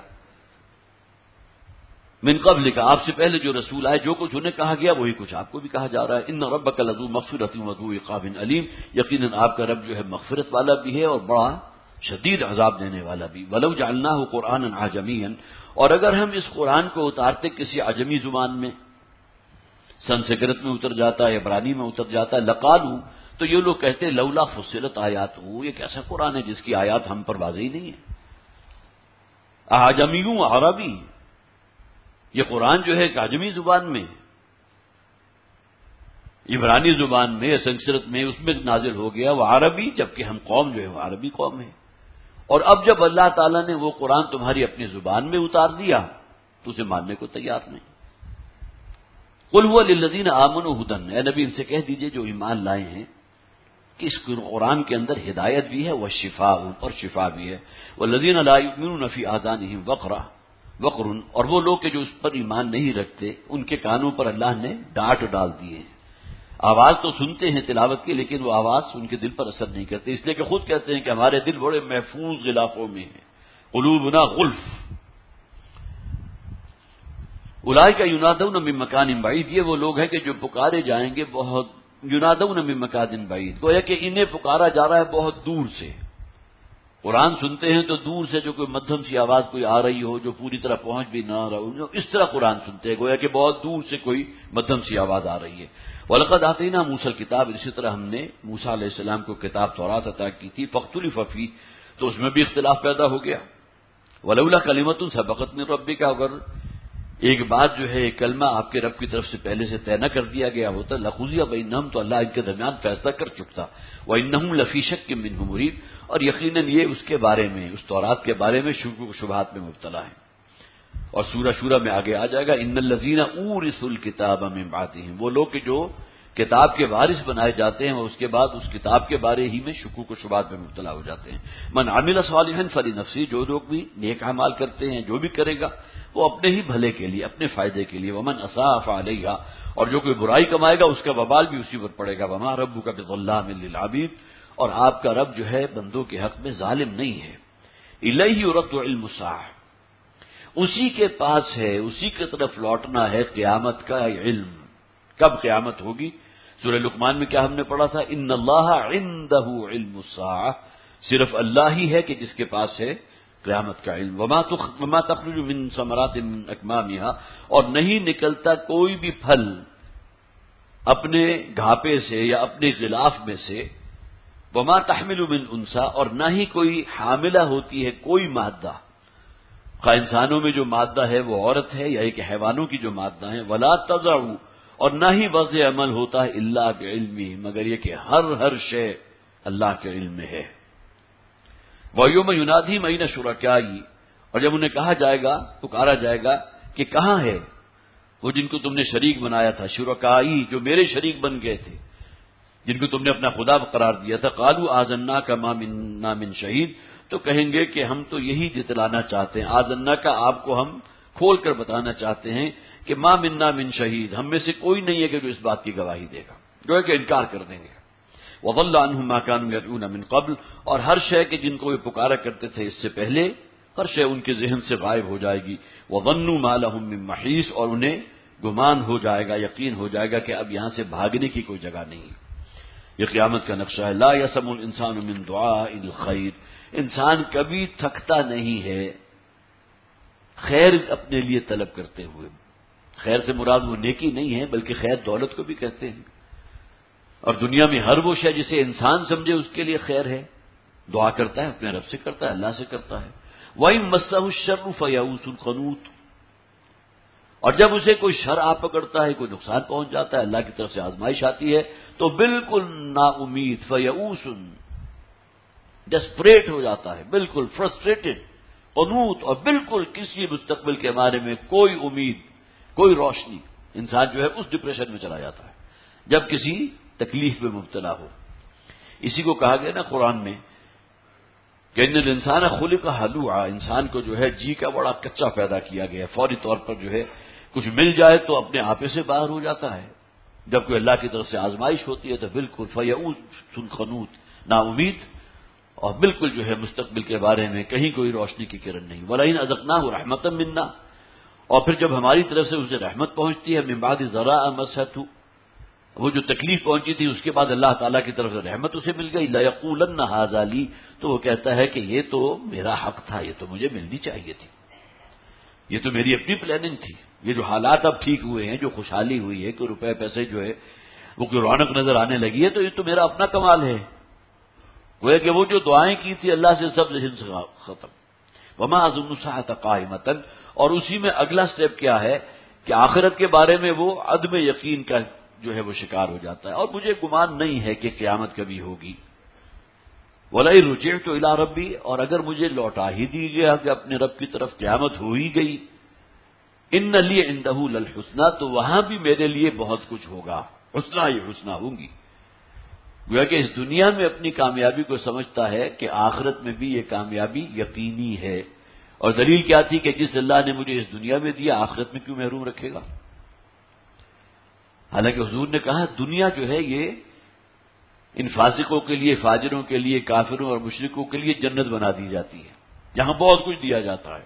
من قبل کا، آپ سے پہلے جو رسول آئے جو کچھ انہیں کہا گیا وہی کچھ آپ کو بھی کہا جا رہا ہے۔ ان ربک لذو مغفرۃ وذو عقاب علیم، یقیناً آپ کا رب جو ہے مغفرت والا بھی ہے اور بڑا شدید عذاب دینے والا بھی۔ ولو جعلناہ قرآنا اعجمیا، اور اگر ہم اس قرآن کو اتارتے کسی عجمی زبان میں، سنسکرت میں اتر جاتا ہے، عبرانی میں اتر جاتا ہے، لقالوا، تو یہ لوگ کہتے لولا فصلت آیاتہ، یہ کیسا قرآن ہے جس کی آیات ہم پر واضح نہیں ہے۔ اعجمی عربی، یہ قرآن جو ہے ایک عجمی زبان میں، عبرانی زبان میں، سنسکرت میں، اس میں نازل ہو گیا، وہ عربی، جبکہ ہم قوم جو ہے وہ عربی قوم ہے۔ اور اب جب اللہ تعالیٰ نے وہ قرآن تمہاری اپنی زبان میں اتار دیا تو اسے ماننے کو تیار نہیں۔ قل هو للذین آمنوا ھدی، اے نبی ان سے کہہ دیجئے جو ایمان لائے ہیں کہ اس قرآن کے اندر ہدایت بھی ہے، والشفاء، اور شفا بھی ہے۔ والذین لا یؤمنون فی آذانہم وقر، وقر، اور وہ لوگ کہ جو اس پر ایمان نہیں رکھتے ان کے کانوں پر اللہ نے ڈانٹ ڈال دیے ہیں۔ آواز تو سنتے ہیں تلاوت کی، لیکن وہ آواز ان کے دل پر اثر نہیں کرتے، اس لیے کہ خود کہتے ہیں کہ ہمارے دل بڑے محفوظ غلافوں میں ہیں، قلوبنا غلف۔ اولئک ینادون من مکان بعید، یہ وہ لوگ ہیں کہ جو پکارے جائیں گے بہت، ینادون من مکان بعید، گویا کہ انہیں پکارا جا رہا ہے بہت دور سے۔ قرآن سنتے ہیں تو دور سے جو کوئی مدھم سی آواز کوئی آ رہی ہو جو پوری طرح پہنچ بھی نہ رہا ہو، اس طرح قرآن سنتے ہیں، گویا کہ بہت دور سے کوئی مدھم سی آواز آ رہی ہے۔ وَلَقَدْ آتَيْنَا مُوسَى الْكِتَابَ، اسی طرح ہم نے موسیٰ علیہ السلام کو کتاب تورات عطا کی تھی، فَاخْتُلِفَ فِيهِ، تو اس میں بھی اختلاف پیدا ہو گیا۔ وَلَوْلَا كَلِمَةٌ سَبَقَتْ مِن رَبِّكَ، اگر ایک بات جو ہے ایک کلمہ آپ کے رب کی طرف سے پہلے سے طے نہ کر دیا گیا ہوتا، لَقُضِيَ بَيْنَهُمْ، تو اللہ ان کے درمیان فیصلہ کر چکتا۔ وَإِنَّهُمْ لَفِي شَكٍّ مِّنْهُ مُرِيبٍ، اور یقیناً یہ اس کے بارے میں، اس تورات کے بارے میں شکوک و شبہات میں مبتلا ہے۔ اور سورہ شورى میں آگے آ جائے گا ان الذین اورثوا الکتاب من بعدہم، وہ لوگ کہ جو کتاب کے وارث بنائے جاتے ہیں وہ اس کے بعد اس کتاب کے بارے ہی میں شکوک و شبہات میں مبتلا ہو جاتے ہیں۔ من عمل صالحا فلنفسہ، جو لوگ بھی نیک اعمال کرتے ہیں، جو بھی کرے گا وہ اپنے ہی بھلے کے لیے، اپنے فائدے کے لیے۔ ومن اساء فعلیہا، اور جو کوئی برائی کمائے گا اس کا وبال بھی اسی پر پڑے گا۔ وما ربک بظلام للعبید، اور آپ کا رب جو ہے بندوں کے حق میں ظالم نہیں ہے۔ الیہ یرد علم الساعہ، اسی کے پاس ہے، اسی کی طرف لوٹنا ہے قیامت کا علم۔ کب قیامت ہوگی؟ سورہ لقمان میں کیا ہم نے پڑھا تھا؟ ان اللہ عنده علم الساعہ، صرف اللہ ہی ہے کہ جس کے پاس ہے قیامت کا علم۔ وما تخرج من ثمرات من اکمامها، اور نہیں نکلتا کوئی بھی پھل اپنے گھاپے سے یا اپنے غلاف میں سے، وما تحمل من انثى، اور نہ ہی کوئی حاملہ ہوتی ہے کوئی مادہ، خواہ انسانوں میں جو مادہ ہے وہ عورت ہے یا ایک حیوانوں کی جو مادہ ہیں، ولا تضع، اور نہ ہی وضع عمل ہوتا ہے الا بعلمہ، مگر یہ کہ ہر ہر شے اللہ کے علم میں ہے۔ وَيَوْمَ يُنَادِيهِمْ أَيْنَ شُرَكَائِي، اور جب انہیں کہا جائے گا، پکارا جائے گا کہ کہاں ہے وہ جن کو تم نے شریک بنایا تھا، شرکائی جو میرے شریک بن گئے تھے، جن کو تم نے اپنا خدا قرار دیا تھا، قالوا آذناک ما منا من شہید، تو کہیں گے کہ ہم تو یہی جتلانا چاہتے ہیں، آذنا کا آپ کو ہم کھول کر بتانا چاہتے ہیں کہ ما منا من شہید، ہم میں سے کوئی نہیں ہے کہ جو اس بات کی گواہی دے گا، جو ہے کہ انکار کر دیں گے۔ وضل عنہم ما كانوا يدعون من قبل، اور ہر شے کے جن کو وہ پکارا کرتے تھے اس سے پہلے، ہر شے ان کے ذہن سے غائب ہو جائے گی۔ وظنوا ما لهم من محیص، اور انہیں گمان ہو جائے گا، یقین ہو جائے گا کہ اب یہاں سے بھاگنے کی کوئی جگہ نہیں۔ یہ قیامت کا نقشہ ہے۔ لا یسم الانسان من دعاء الخیر، انسان کبھی تھکتا نہیں ہے خیر اپنے لیے طلب کرتے ہوئے۔ خیر سے مراد وہ نیکی نہیں ہے بلکہ خیر دولت کو بھی کہتے ہیں، اور دنیا میں ہر وہ شے جسے انسان سمجھے اس کے لیے خیر ہے، دعا کرتا ہے، اپنے رب سے کرتا ہے، اللہ سے کرتا ہے۔ وَإِن مَسَّهُ الشَّرُّ فَيَئُوسٌ قَنُوطٌ، اور جب اسے کوئی شر آ پکڑتا ہے، کوئی نقصان پہنچ جاتا ہے، اللہ کی طرف سے آزمائش آتی ہے تو بالکل نا امید، فیئوس، ڈسپریٹ ہو جاتا ہے، بالکل فرسٹریٹڈ، قنوط، اور بالکل کسی مستقبل کے بارے میں کوئی امید، کوئی روشنی، انسان جو ہے اس ڈپریشن میں چلا جاتا ہے جب کسی تکلیف میں مبتلا ہو۔ اسی کو کہا گیا نا قرآن میں کہ ان الانسان خلق ہلوعا، انسان کو جو ہے جی کا بڑا کچا پیدا کیا گیا، فوری طور پر جو ہے کچھ مل جائے تو اپنے آپے سے باہر ہو جاتا ہے، جب کوئی اللہ کی طرف سے آزمائش ہوتی ہے تو بالکل فیئوس قنوط، نا امید، اور بالکل جو ہے مستقبل کے بارے میں کہیں کوئی روشنی کی کرن نہیں۔ وَلَئِنْ أَذَقْنَاهُ رَحْمَةً مِنَّا، اور پھر جب ہماری طرف سے اسے رحمت پہنچتی ہے، من بعد ضراء مَسَّتْهُ، وہ جو تکلیف پہنچی تھی اس کے بعد اللہ تعالیٰ کی طرف سے رحمت اسے مل گئی، لَيَقُولَنَّ هَذَا لِي، تو وہ کہتا ہے کہ یہ تو میرا حق تھا، یہ تو مجھے ملنی چاہیے تھی، یہ تو میری اپنی پلاننگ تھی، یہ جو حالات اب ٹھیک ہوئے ہیں، جو خوشحالی ہوئی ہے، کہ روپے پیسے جو ہے وہ کوئی رونق نظر آنے لگی ہے، تو یہ تو میرا اپنا کمال ہے۔ وہ کہ وہ جو دعائیں کی تھی اللہ سے سب ذہن سے ختم۔ وما اظن الساعة قائمة، اور اسی میں اگلا سٹیپ کیا ہے کہ آخرت کے بارے میں وہ عدم یقین کا جو ہے وہ شکار ہو جاتا ہے، اور مجھے گمان نہیں ہے کہ قیامت کبھی ہوگی۔ وَلَئِن رُجِعْتُ إِلَىٰ رَبِّي، اور اگر مجھے لوٹا ہی دی گیا کہ اپنے رب کی طرف قیامت ہو ہی گئی، إِنَّ لِي عِندَهُ لَلْحُسْنَىٰ، تو وہاں بھی میرے لیے بہت کچھ ہوگا، حسنہ ہی حسنہ ہوں گی۔ گویا کہ اس دنیا میں اپنی کامیابی کو سمجھتا ہے کہ آخرت میں بھی یہ کامیابی یقینی ہے، اور دلیل کیا تھی کہ جس اللہ نے مجھے اس دنیا میں دیا آخرت میں کیوں محروم رکھے گا؟ حالانکہ حضور نے کہا دنیا جو ہے یہ ان فاسقوں کے لیے، فاجروں کے لیے، کافروں اور مشرکوں کے لیے جنت بنا دی جاتی ہے، یہاں بہت کچھ دیا جاتا ہے،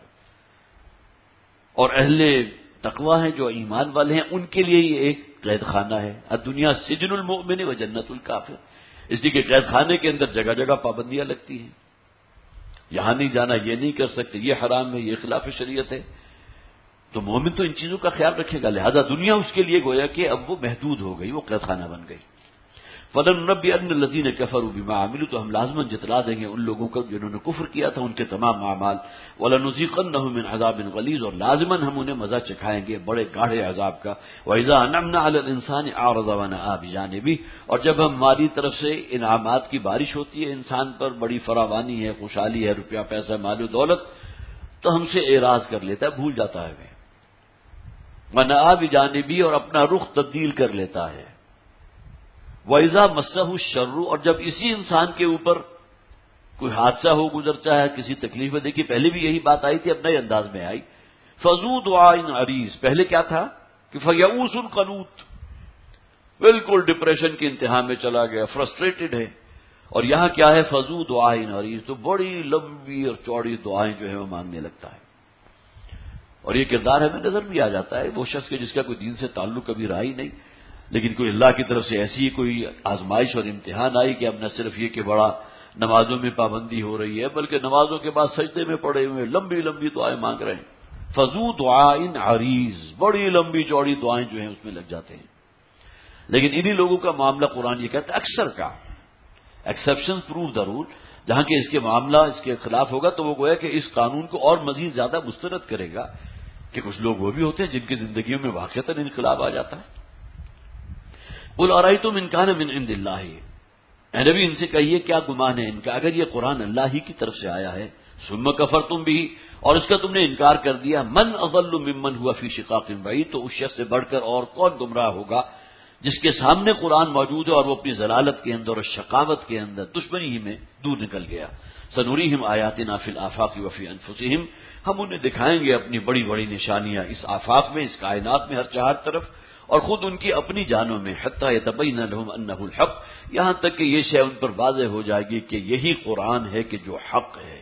اور اہل تقویٰ ہیں جو ایمان والے ہیں ان کے لیے یہ ایک قید خانہ ہے۔ الدنیا سجن المؤمن و جنت الکافر، اس لیے کہ قید خانے کے اندر جگہ جگہ پابندیاں لگتی ہیں، یہاں نہیں جانا، یہ نہیں کر سکتے، یہ حرام ہے، یہ خلاف شریعت ہے، تو مومن تو ان چیزوں کا خیال رکھے گا، لہذا دنیا اس کے لیے گویا کہ اب وہ محدود ہو گئی، وہ قید خانہ بن گئی۔ فَلَنُنَبِّئَنَّ الَّذِينَ كَفَرُوا بِمَا عَمِلُوا، تو ہم لازماً جتلا دیں گے ان لوگوں کو جنہوں نے کفر کیا تھا ان کے تمام اعمال، وَلَنُذِيقَنَّهُم مِّنْ عَذَابٍ غَلِيظٍ، اور لازماً ہم انہیں مزہ چکھائیں گے بڑے گاڑھے عذاب کا۔ وَإِذَا أَنْعَمْنَا عَلَى الْإِنسَانِ أَعْرَضَ وَنَأَىٰ بِجَانِبِهِ، اور جب ہماری طرف سے انعامات کی بارش ہوتی ہے انسان پر، بڑی فراوانی ہے، خوشحالی ہے، روپیہ پیسہ، مال و دولت، تو ہم سے اعراض کر لیتا ہے، بھول جاتا ہے وہ، وَنَأَىٰ بِجَانِبِهِ، اور اپنا رخ تبدیل کر لیتا ہے۔ وَإِذَا مَسَّهُ الشَّرُّ، اور جب اسی انسان کے اوپر کوئی حادثہ ہو گزرتا ہے، کسی تکلیف میں، دیکھیے پہلے بھی یہی بات آئی تھی، اب نئے انداز میں آئی، فَذُو دُعَاءٍ عَرِيضٍ، پہلے کیا تھا کہ فَيَئُوسٌ قَنُوطٌ، بالکل ڈپریشن کی انتہا میں چلا گیا، فرسٹریٹڈ ہے، اور یہاں کیا ہے فَذُو دُعَاءٍ عَرِيضٍ، تو بڑی لمبی اور چوڑی دعائیں جو ہے وہ مانگنے لگتا ہے، اور یہ کردار ہمیں نظر بھی آ جاتا ہے، وہ شخص کے جس کا کوئی دین سے تعلق کبھی رہا ہی نہیں، لیکن کوئی اللہ کی طرف سے ایسی کوئی آزمائش اور امتحان آئی کہ اب نہ صرف یہ کہ بڑا نمازوں میں پابندی ہو رہی ہے بلکہ نمازوں کے بعد سجدے میں پڑے ہوئے لمبی لمبی دعائیں مانگ رہے ہیں، فَذُو دُعَاءٍ عَرِيضٍ، بڑی لمبی چوڑی دعائیں جو ہیں اس میں لگ جاتے ہیں۔ لیکن انہی لوگوں کا معاملہ قرآن یہ کہتا ہے اکثر کا ایکسیپشن پروو دا رول. جہاں کہ اس کے معاملہ اس کے خلاف ہوگا تو وہ گویا کہ اس قانون کو اور مزید زیادہ مسترد کرے گا کہ کچھ لوگ وہ بھی ہوتے ہیں جن کی زندگیوں میں واقعتاً انقلاب آ جاتا ہے. قل ارأیتم ان کان من عند اللہ، اے نبی ان سے کہیے کیا گمان ہے ان کا اگر یہ قرآن اللہ ہی کی طرف سے آیا ہے، ثم کفرتم بھی، اور اس کا تم نے انکار کر دیا، من اضل ممن هو فی شقاق بعید، تو اس شخص سے بڑھ کر اور کون گمراہ ہوگا جس کے سامنے قرآن موجود ہے اور وہ اپنی ضلالت کے اندر اور شقاوت کے اندر دشمنی ہی میں دور نکل گیا. سنوریہم آیاتنا فی الآفاق وفی انفسہم، ہم انہیں دکھائیں گے اپنی بڑی بڑی نشانیاں اس آفاق میں، اس کائنات میں، ہر چار طرف، اور خود ان کی اپنی جانوں میں، حتی یتبین لہم انہ الحق، یہاں تک کہ یہ شے ان پر واضح ہو جائے گی کہ یہی قرآن ہے کہ جو حق ہے.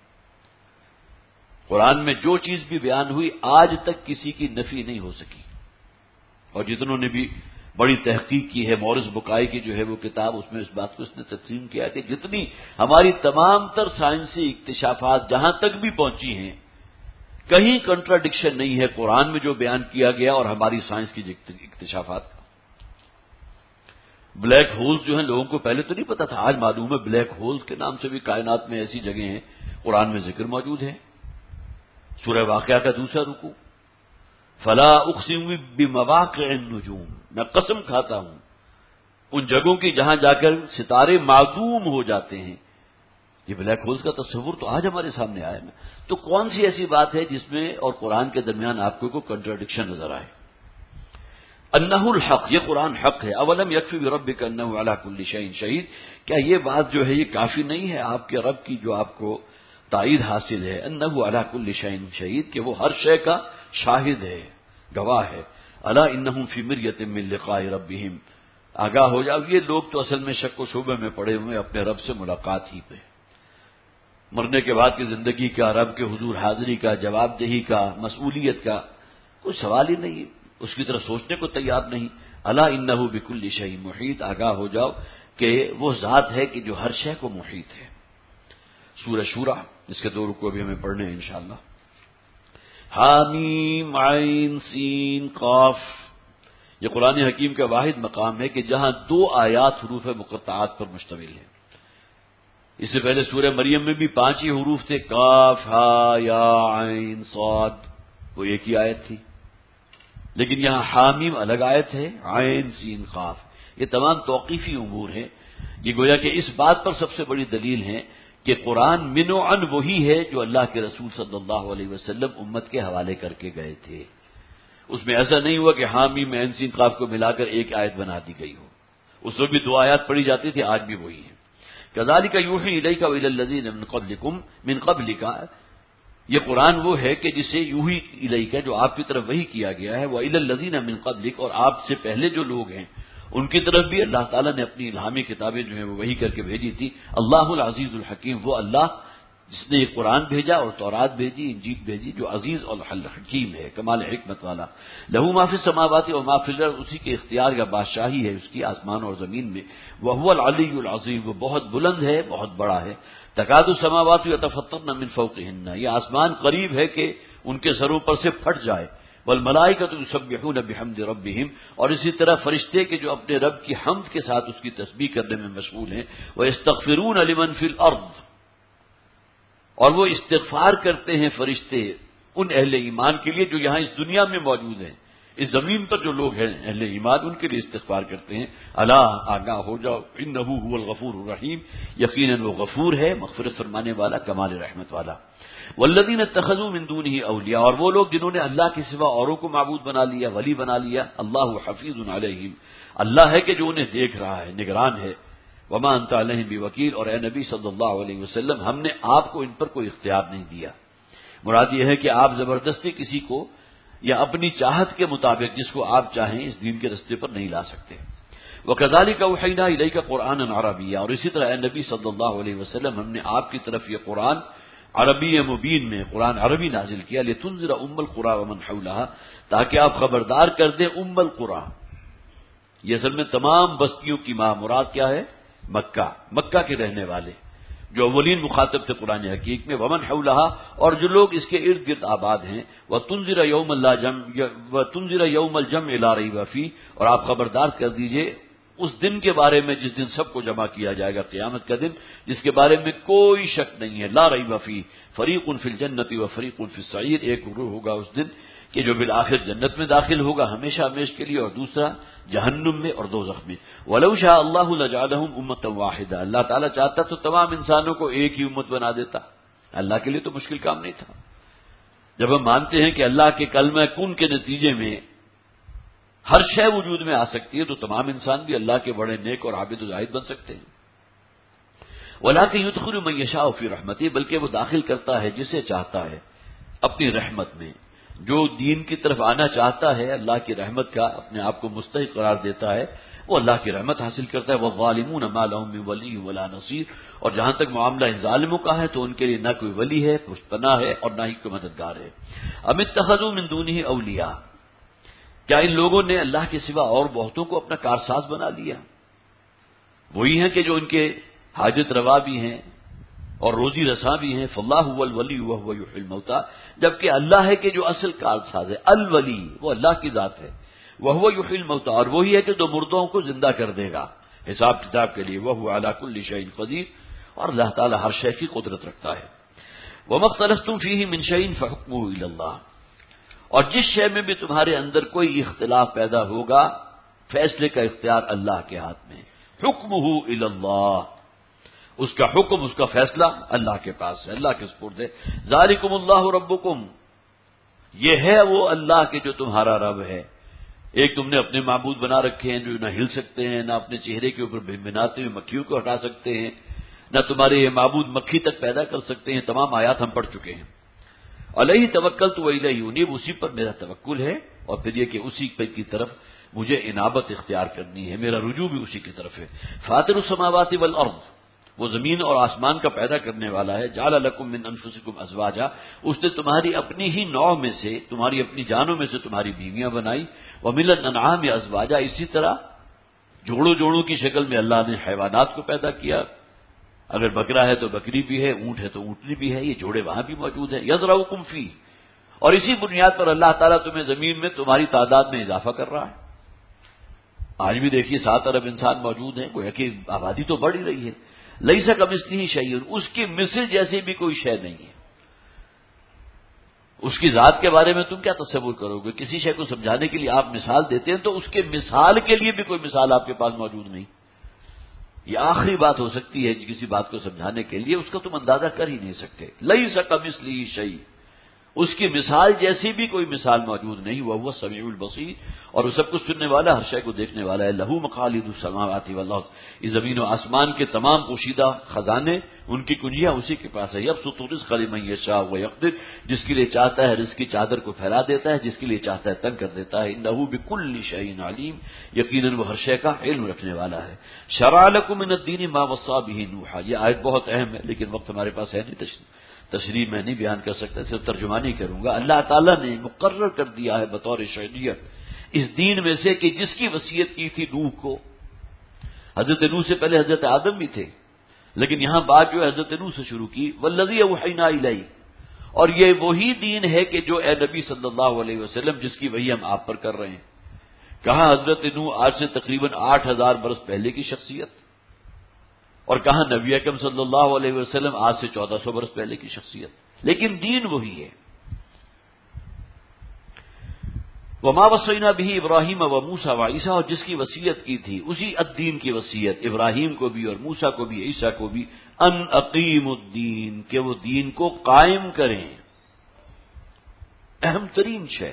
قرآن میں جو چیز بھی بیان ہوئی آج تک کسی کی نفی نہیں ہو سکی، اور جتنوں نے بھی بڑی تحقیق کی ہے، مورس بکائی کی جو ہے وہ کتاب، اس میں اس بات کو اس نے تقسیم کیا کہ جتنی ہماری تمام تر سائنسی اکتشافات جہاں تک بھی پہنچی ہیں کہیں کنٹراڈکشن نہیں ہے قرآن میں جو بیان کیا گیا اور ہماری سائنس کی اکتشافات کا. بلیک ہولز جو ہیں لوگوں کو پہلے تو نہیں پتا تھا، آج معلوم ہے بلیک ہولز کے نام سے بھی کائنات میں ایسی جگہیں ہیں، قرآن میں ذکر موجود ہے. سورہ واقعہ کا دوسرا رکوع، فلا اقسم بمواقع النجوم، میں قسم کھاتا ہوں ان جگہوں کی جہاں جا کر ستارے معدوم ہو جاتے ہیں. یہ بلیک ہولز کا تصور تو آج ہمارے سامنے آیا ہے. تو کون سی ایسی بات ہے جس میں اور قرآن کے درمیان آپ کو کوئی کنٹراڈکشن نظر آئے؟ انہ الحق، یہ قرآن حق ہے. اولم یکفی بربک انہ علی کل شیء شہید، کیا یہ بات جو ہے یہ کافی نہیں ہے آپ کے رب کی جو آپ کو تائید حاصل ہے، انہ علی کل شیء شہید، کہ وہ ہر شے کا شاہد ہے، گواہ ہے. الا انہم فی مریۃ من لقاء ربہم، آگاہ ہو جاؤ یہ لوگ تو اصل میں شک و شبہ میں پڑے ہوئے اپنے رب سے ملاقات ہی پہ. مرنے کے بعد کی زندگی کا، رب کے حضور حاضری کا، جواب دہی کا، مسئولیت کا کوئی سوال ہی نہیں، اس کی طرف سوچنے کو تیار نہیں. الا انہ بکل شیء محیط، آگاہ ہو جاؤ کہ وہ ذات ہے کہ جو ہر شے کو محیط ہے. سورہ شورى، اس کے دو رکوع بھی ہمیں پڑھنے ہیں انشاءاللہ. حامیم عین سین قاف، یہ قرآن حکیم کا واحد مقام ہے کہ جہاں دو آیات حروف مقطعات پر مشتمل ہیں. اس سے پہلے سورہ مریم میں بھی پانچ ہی حروف تھے، کاف ہا یا عین صاد، وہ ایک ہی آیت تھی. لیکن یہاں حامیم الگ آیت ہے، عین سین قاف، یہ تمام توقیفی امور ہیں. یہ گویا کہ اس بات پر سب سے بڑی دلیل ہے کہ قرآن من و عن وہی ہے جو اللہ کے رسول صلی اللہ علیہ وسلم امت کے حوالے کر کے گئے تھے. اس میں ایسا نہیں ہوا کہ حامیم عین سین قاف کو ملا کر ایک آیت بنا دی گئی ہو. اس وقت بھی دو آیات پڑھی جاتی تھی، آج بھی وہی ہے. کذالک یوحی الیک وإلی الذین من قبلکم من قبلک، یہ قرآن وہ ہے کہ جسے یوحی الیک، جو آپ کی طرف وحی کیا گیا ہے، وإلی الذین من قبلک، اور آپ سے پہلے جو لوگ ہیں ان کی طرف بھی اللہ تعالیٰ نے اپنی الہامی کتابیں جو ہیں وہ وحی کر کے بھیجی تھی. اللہ العزیز الحکیم، وہ اللہ جس نے یہ قرآن بھیجا اور تورات بھیجی، انجیل بھیجی، جو عزیز اور حکیم ہے، کمال حکمت والا. لہو ما فی السماوات و ما فی الارض، اسی کے اختیار یا بادشاہی ہے اس کی آسمان اور زمین میں. وہو العلی العظیم، وہ بہت بلند ہے، بہت بڑا ہے. تکاد السماوات یتفطرن من فوقہن، یہ آسمان قریب ہے کہ ان کے سروں پر سے پھٹ جائے. والملائکۃ یسبحون بحمد ربہم، اور اسی طرح فرشتے کہ جو اپنے رب کی حمد کے ساتھ اس کی تسبیح کرنے میں مشغول ہیں. ویستغفرون لمن فی الارض، اور وہ استغفار کرتے ہیں فرشتے ان اہل ایمان کے لیے جو یہاں اس دنیا میں موجود ہیں، اس زمین پر جو لوگ ہیں اہل ایمان، ان کے لیے استغفار کرتے ہیں. الا، آگاہ ہو جاؤ، انہ هو الغفور الرحیم، یقیناً وہ غفور ہے، مغفرت فرمانے والا، کمال رحمت والا. والذین اتخذوا من دونه اولیاء، اور وہ لوگ جنہوں نے اللہ کے سوا اوروں کو معبود بنا لیا، ولی بنا لیا. اللہ حفیظ علیہم، اللہ ہے کہ جو انہیں دیکھ رہا ہے، نگران ہے. وما انت علیہم بوکیل، اور اے نبی صلی اللہ علیہ وسلم ہم نے آپ کو ان پر کوئی اختیار نہیں دیا. مراد یہ ہے کہ آپ زبردستی کسی کو یا اپنی چاہت کے مطابق جس کو آپ چاہیں اس دین کے رستے پر نہیں لا سکتے. وکذالک اوحینا الیک قرآنا عربیا، اور اسی طرح اے نبی صلی اللہ علیہ وسلم ہم نے آپ کی طرف یہ قرآن عربی مبین میں، قرآن عربی نازل کیا. لتنذر ام القری ومن حولها، تاکہ آپ خبردار کر دیں ام القری، یہ اصل میں تمام بستیوں کی ماں. مراد کیا ہے؟ مکہ، مکہ کے رہنے والے جو اولین مخاطب تھے قرآن حکیم میں. ومن حولها، اور جو لوگ اس کے ارد گرد آباد ہیں. وتنذر یوم لا جمع وتنذر یوم الجمع لا ریب فیہ، اور آپ خبردار کر دیجئے اس دن کے بارے میں جس دن سب کو جمع کیا جائے گا، قیامت کا دن جس کے بارے میں کوئی شک نہیں ہے، لا ریب فیہ فریق فی الجنۃ و فریق فی السعیر، ایک گروہ ہوگا اس دن کہ جو بالآخر جنت میں داخل ہوگا ہمیشہ ہمیش کے لیے، اور دوسرا جہنم میں اور دوزخ میں۔ وَلَوْ شَاءَ اللَّهُ لَجَعَلَهُمْ أُمَّةً وَاحِدَةً، اللہ تعالیٰ چاہتا تو تمام انسانوں کو ایک ہی امت بنا دیتا، اللہ کے لیے تو مشکل کام نہیں تھا۔ جب ہم مانتے ہیں کہ اللہ کے کلمہ کن کے نتیجے میں ہر شے وجود میں آ سکتی ہے، تو تمام انسان بھی اللہ کے بڑے نیک اور عابد و زاہد بن سکتے ہیں۔ وَلَٰكِن يُدْخِلُ مَن يَشَاءُ فِي رَحْمَتِهِ، بلکہ وہ داخل کرتا ہے جسے چاہتا ہے اپنی رحمت میں، جو دین کی طرف آنا چاہتا ہے، اللہ کی رحمت کا اپنے آپ کو مستحق قرار دیتا ہے، وہ اللہ کی رحمت حاصل کرتا ہے۔ وَالظَّالِمُونَ مَا لَهُم مِّن وَلِيٍّ وَلَا نَصِيرٍ، اور جہاں تک معاملہ ان ظالموں کا ہے تو ان کے لیے نہ کوئی ولی ہے، پشتپناہ ہے، اور نہ ہی کوئی مددگار ہے۔ أَمِ اتَّخَذُوا مِن دُونِهِ أَوْلِيَاءَ، کیا ان لوگوں نے اللہ کے سوا اور بہتوں کو اپنا کارساز بنا لیا؟ وہی ہیں کہ جو ان کے حاجت روا بھی ہیں اور روزی رساں بھی ہیں۔ فاللہ هو الولی وهو یحیی الموتى، جبکہ اللہ ہے کہ جو اصل کارساز ہے، الولی وہ اللہ کی ذات ہے، وهو یحیی الموتى، اور وہی ہے کہ جو مردوں کو زندہ کر دے گا حساب کتاب کے لیے، وهو علی کل شیء قدیر، اور اللہ تعالی ہر شے کی قدرت رکھتا ہے۔ وما اختلفتم فیہ من شیء فحکمہ الی اللہ، اور جس شے میں بھی تمہارے اندر کوئی اختلاف پیدا ہوگا فیصلے کا اختیار اللہ کے ہاتھ میں، حکمہ الی اللہ، اس کا حکم اس کا فیصلہ اللہ کے پاس ہے، اللہ کے سپرد ہے۔ ذالکم اللہ ربکم، یہ ہے وہ اللہ کے جو تمہارا رب ہے۔ ایک تم نے اپنے معبود بنا رکھے ہیں جو نہ ہل سکتے ہیں، نہ اپنے چہرے کے اوپر بھنبھناتے ہوئے مکھیوں کو ہٹا سکتے ہیں، نہ تمہارے یہ معبود مکھی تک پیدا کر سکتے ہیں، تمام آیات ہم پڑھ چکے ہیں۔ علیہ توکلت والیہ انیب، اسی پر میرا توکل ہے، اور پھر یہ کہ اسی کی طرف مجھے انابت اختیار کرنی ہے، میرا رجوع بھی اسی کی طرف ہے۔ فاطر السماوات والارض، وہ زمین اور آسمان کا پیدا کرنے والا ہے۔ جعل لکم من انفسکم ازواجا، اس نے تمہاری اپنی ہی نوع میں سے، تمہاری اپنی جانوں میں سے تمہاری بیویاں بنائی۔ ومن الانعام ازواجا، اسی طرح جوڑوں جوڑوں کی شکل میں اللہ نے حیوانات کو پیدا کیا، اگر بکرا ہے تو بکری بھی ہے، اونٹ ہے تو اونٹنی بھی ہے، یہ جوڑے وہاں بھی موجود ہیں۔ یذرؤکم فیہ، اور اسی بنیاد پر اللہ تعالیٰ تمہیں زمین میں تمہاری تعداد میں اضافہ کر رہا ہے۔ آج بھی دیکھیے سات ارب انسان موجود ہیں، گویا کہ آبادی تو بڑھ ہی رہی ہے۔ لیس کمثلہ شیء، اس کی مثل جیسی بھی کوئی شے نہیں ہے۔ اس کی ذات کے بارے میں تم کیا تصور کرو گے؟ کسی شے کو سمجھانے کے لیے آپ مثال دیتے ہیں تو اس کے مثال کے لیے بھی کوئی مثال آپ کے پاس موجود نہیں۔ یہ آخری بات ہو سکتی ہے کسی بات کو سمجھانے کے لیے، اس کا تم اندازہ کر ہی نہیں سکتے۔ لیس کمثلہ شیء، اس کی مثال جیسی بھی کوئی مثال موجود نہیں۔ وہو السمیع البصیر، اور وہ سب کچھ سننے والا، ہر شے کو دیکھنے والا ہے۔ لہو مقالید السماوات والارض، اس زمین و آسمان کے تمام پوشیدہ خزانے، ان کی کنجیاں اسی کے پاس ہے۔ یبسط الرزق لمن یشاء ویقدر، جس کے لیے چاہتا ہے رزق کی چادر کو پھیلا دیتا ہے، جس کے لیے چاہتا ہے تنگ کر دیتا ہے۔ انہ بکل شیء علیم، یقیناً وہ ہر شے کا علم رکھنے والا ہے۔ شرع لکم من الدین ما وصی بہ نوحا، یہ آیت بہت اہم ہے لیکن وقت ہمارے پاس ہے نہیں، تشریح تشریح میں نہیں بیان کر سکتا، صرف ترجمانی کروں گا۔ اللہ تعالیٰ نے مقرر کر دیا ہے بطور شریعت اس دین میں سے کہ جس کی وصیت کی تھی نوح کو، حضرت نوح سے پہلے حضرت آدم بھی تھے، لیکن یہاں بات جو ہے حضرت نوح سے شروع کی۔ والذی اوحینا الیک، اور یہ وہی دین ہے کہ جو اے نبی صلی اللہ علیہ وسلم جس کی وحی ہم آپ پر کر رہے ہیں۔ کہاں حضرت نوح آج سے تقریباً آٹھ ہزار برس پہلے کی شخصیت، اور کہاں نبی اکرم صلی اللہ علیہ وسلم آج سے چودہ سو برس پہلے کی شخصیت، لیکن دین وہی ہے۔ وما وصینا بہ ابراہیم و موسیٰ و عیسیٰ، اور جس کی وصیت کی تھی اسی الدین کی وصیت ابراہیم کو بھی اور موسیٰ کو بھی عیسیٰ کو بھی، ان اقیم الدین، کہ وہ دین کو قائم کریں۔ اہم ترین شے،